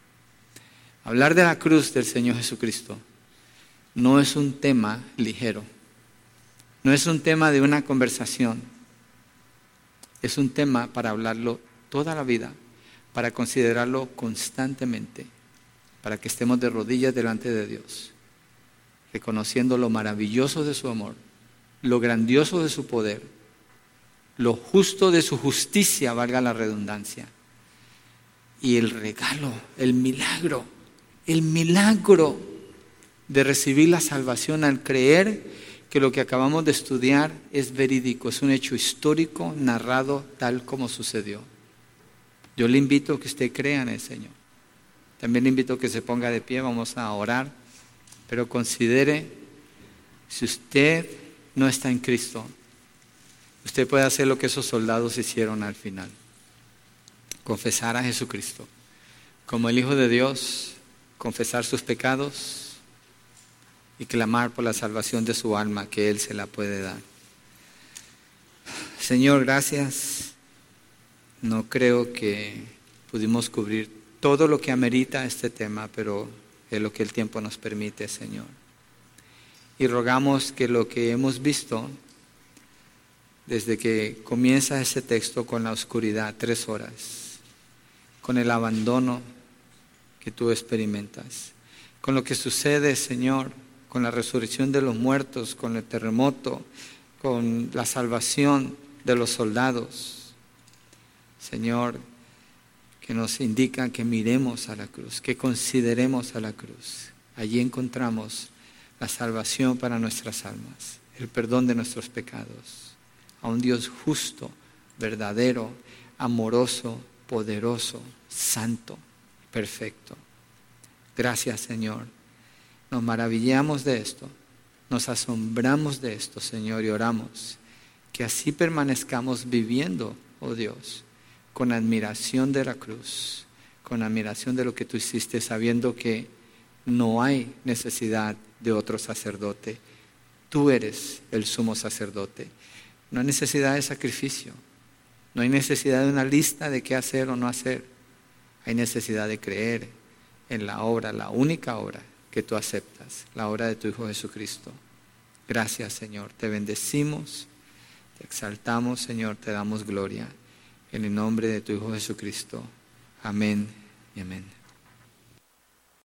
Hablar de la cruz del Señor Jesucristo no es un tema ligero. No es un tema de una conversación, es un tema para hablarlo toda la vida, para considerarlo constantemente, para que estemos de rodillas delante de Dios, reconociendo lo maravilloso de su amor, lo grandioso de su poder, lo justo de su justicia, valga la redundancia, y el regalo, el milagro, el milagro de recibir la salvación al creer que lo que acabamos de estudiar es verídico, es un hecho histórico narrado tal como sucedió. Yo le invito a que usted crea en el Señor. También le invito a que se ponga de pie, vamos a orar, pero considere, si usted no está en Cristo, usted puede hacer lo que esos soldados hicieron al final. Confesar a Jesucristo como el Hijo de Dios, confesar sus pecados y clamar por la salvación de su alma, que Él se la puede dar. Señor, gracias. No creo que pudimos cubrir todo lo que amerita este tema, pero es lo que el tiempo nos permite, Señor. Y rogamos que lo que hemos visto desde que comienza ese texto con la oscuridad, tres horas, con el abandono que tú experimentas, con lo que sucede, Señor, con la resurrección de los muertos, con el terremoto, con la salvación de los soldados, Señor, que nos indican que miremos a la cruz, que consideremos a la cruz. Allí encontramos la salvación para nuestras almas, el perdón de nuestros pecados, a un Dios justo, verdadero, amoroso, poderoso, santo, perfecto. Gracias, Señor. Nos maravillamos de esto, nos asombramos de esto, Señor, y oramos que así permanezcamos viviendo, oh Dios, con admiración de la cruz, con admiración de lo que tú hiciste, sabiendo que no hay necesidad de otro sacerdote. Tú eres el sumo sacerdote. No hay necesidad de sacrificio. No hay necesidad de una lista de qué hacer o no hacer. Hay necesidad de creer en la obra, la única obra que tú aceptas, la obra de tu Hijo Jesucristo. Gracias, Señor. Te bendecimos, te exaltamos, Señor, te damos gloria. En el nombre de tu Hijo Jesucristo. Amén y amén.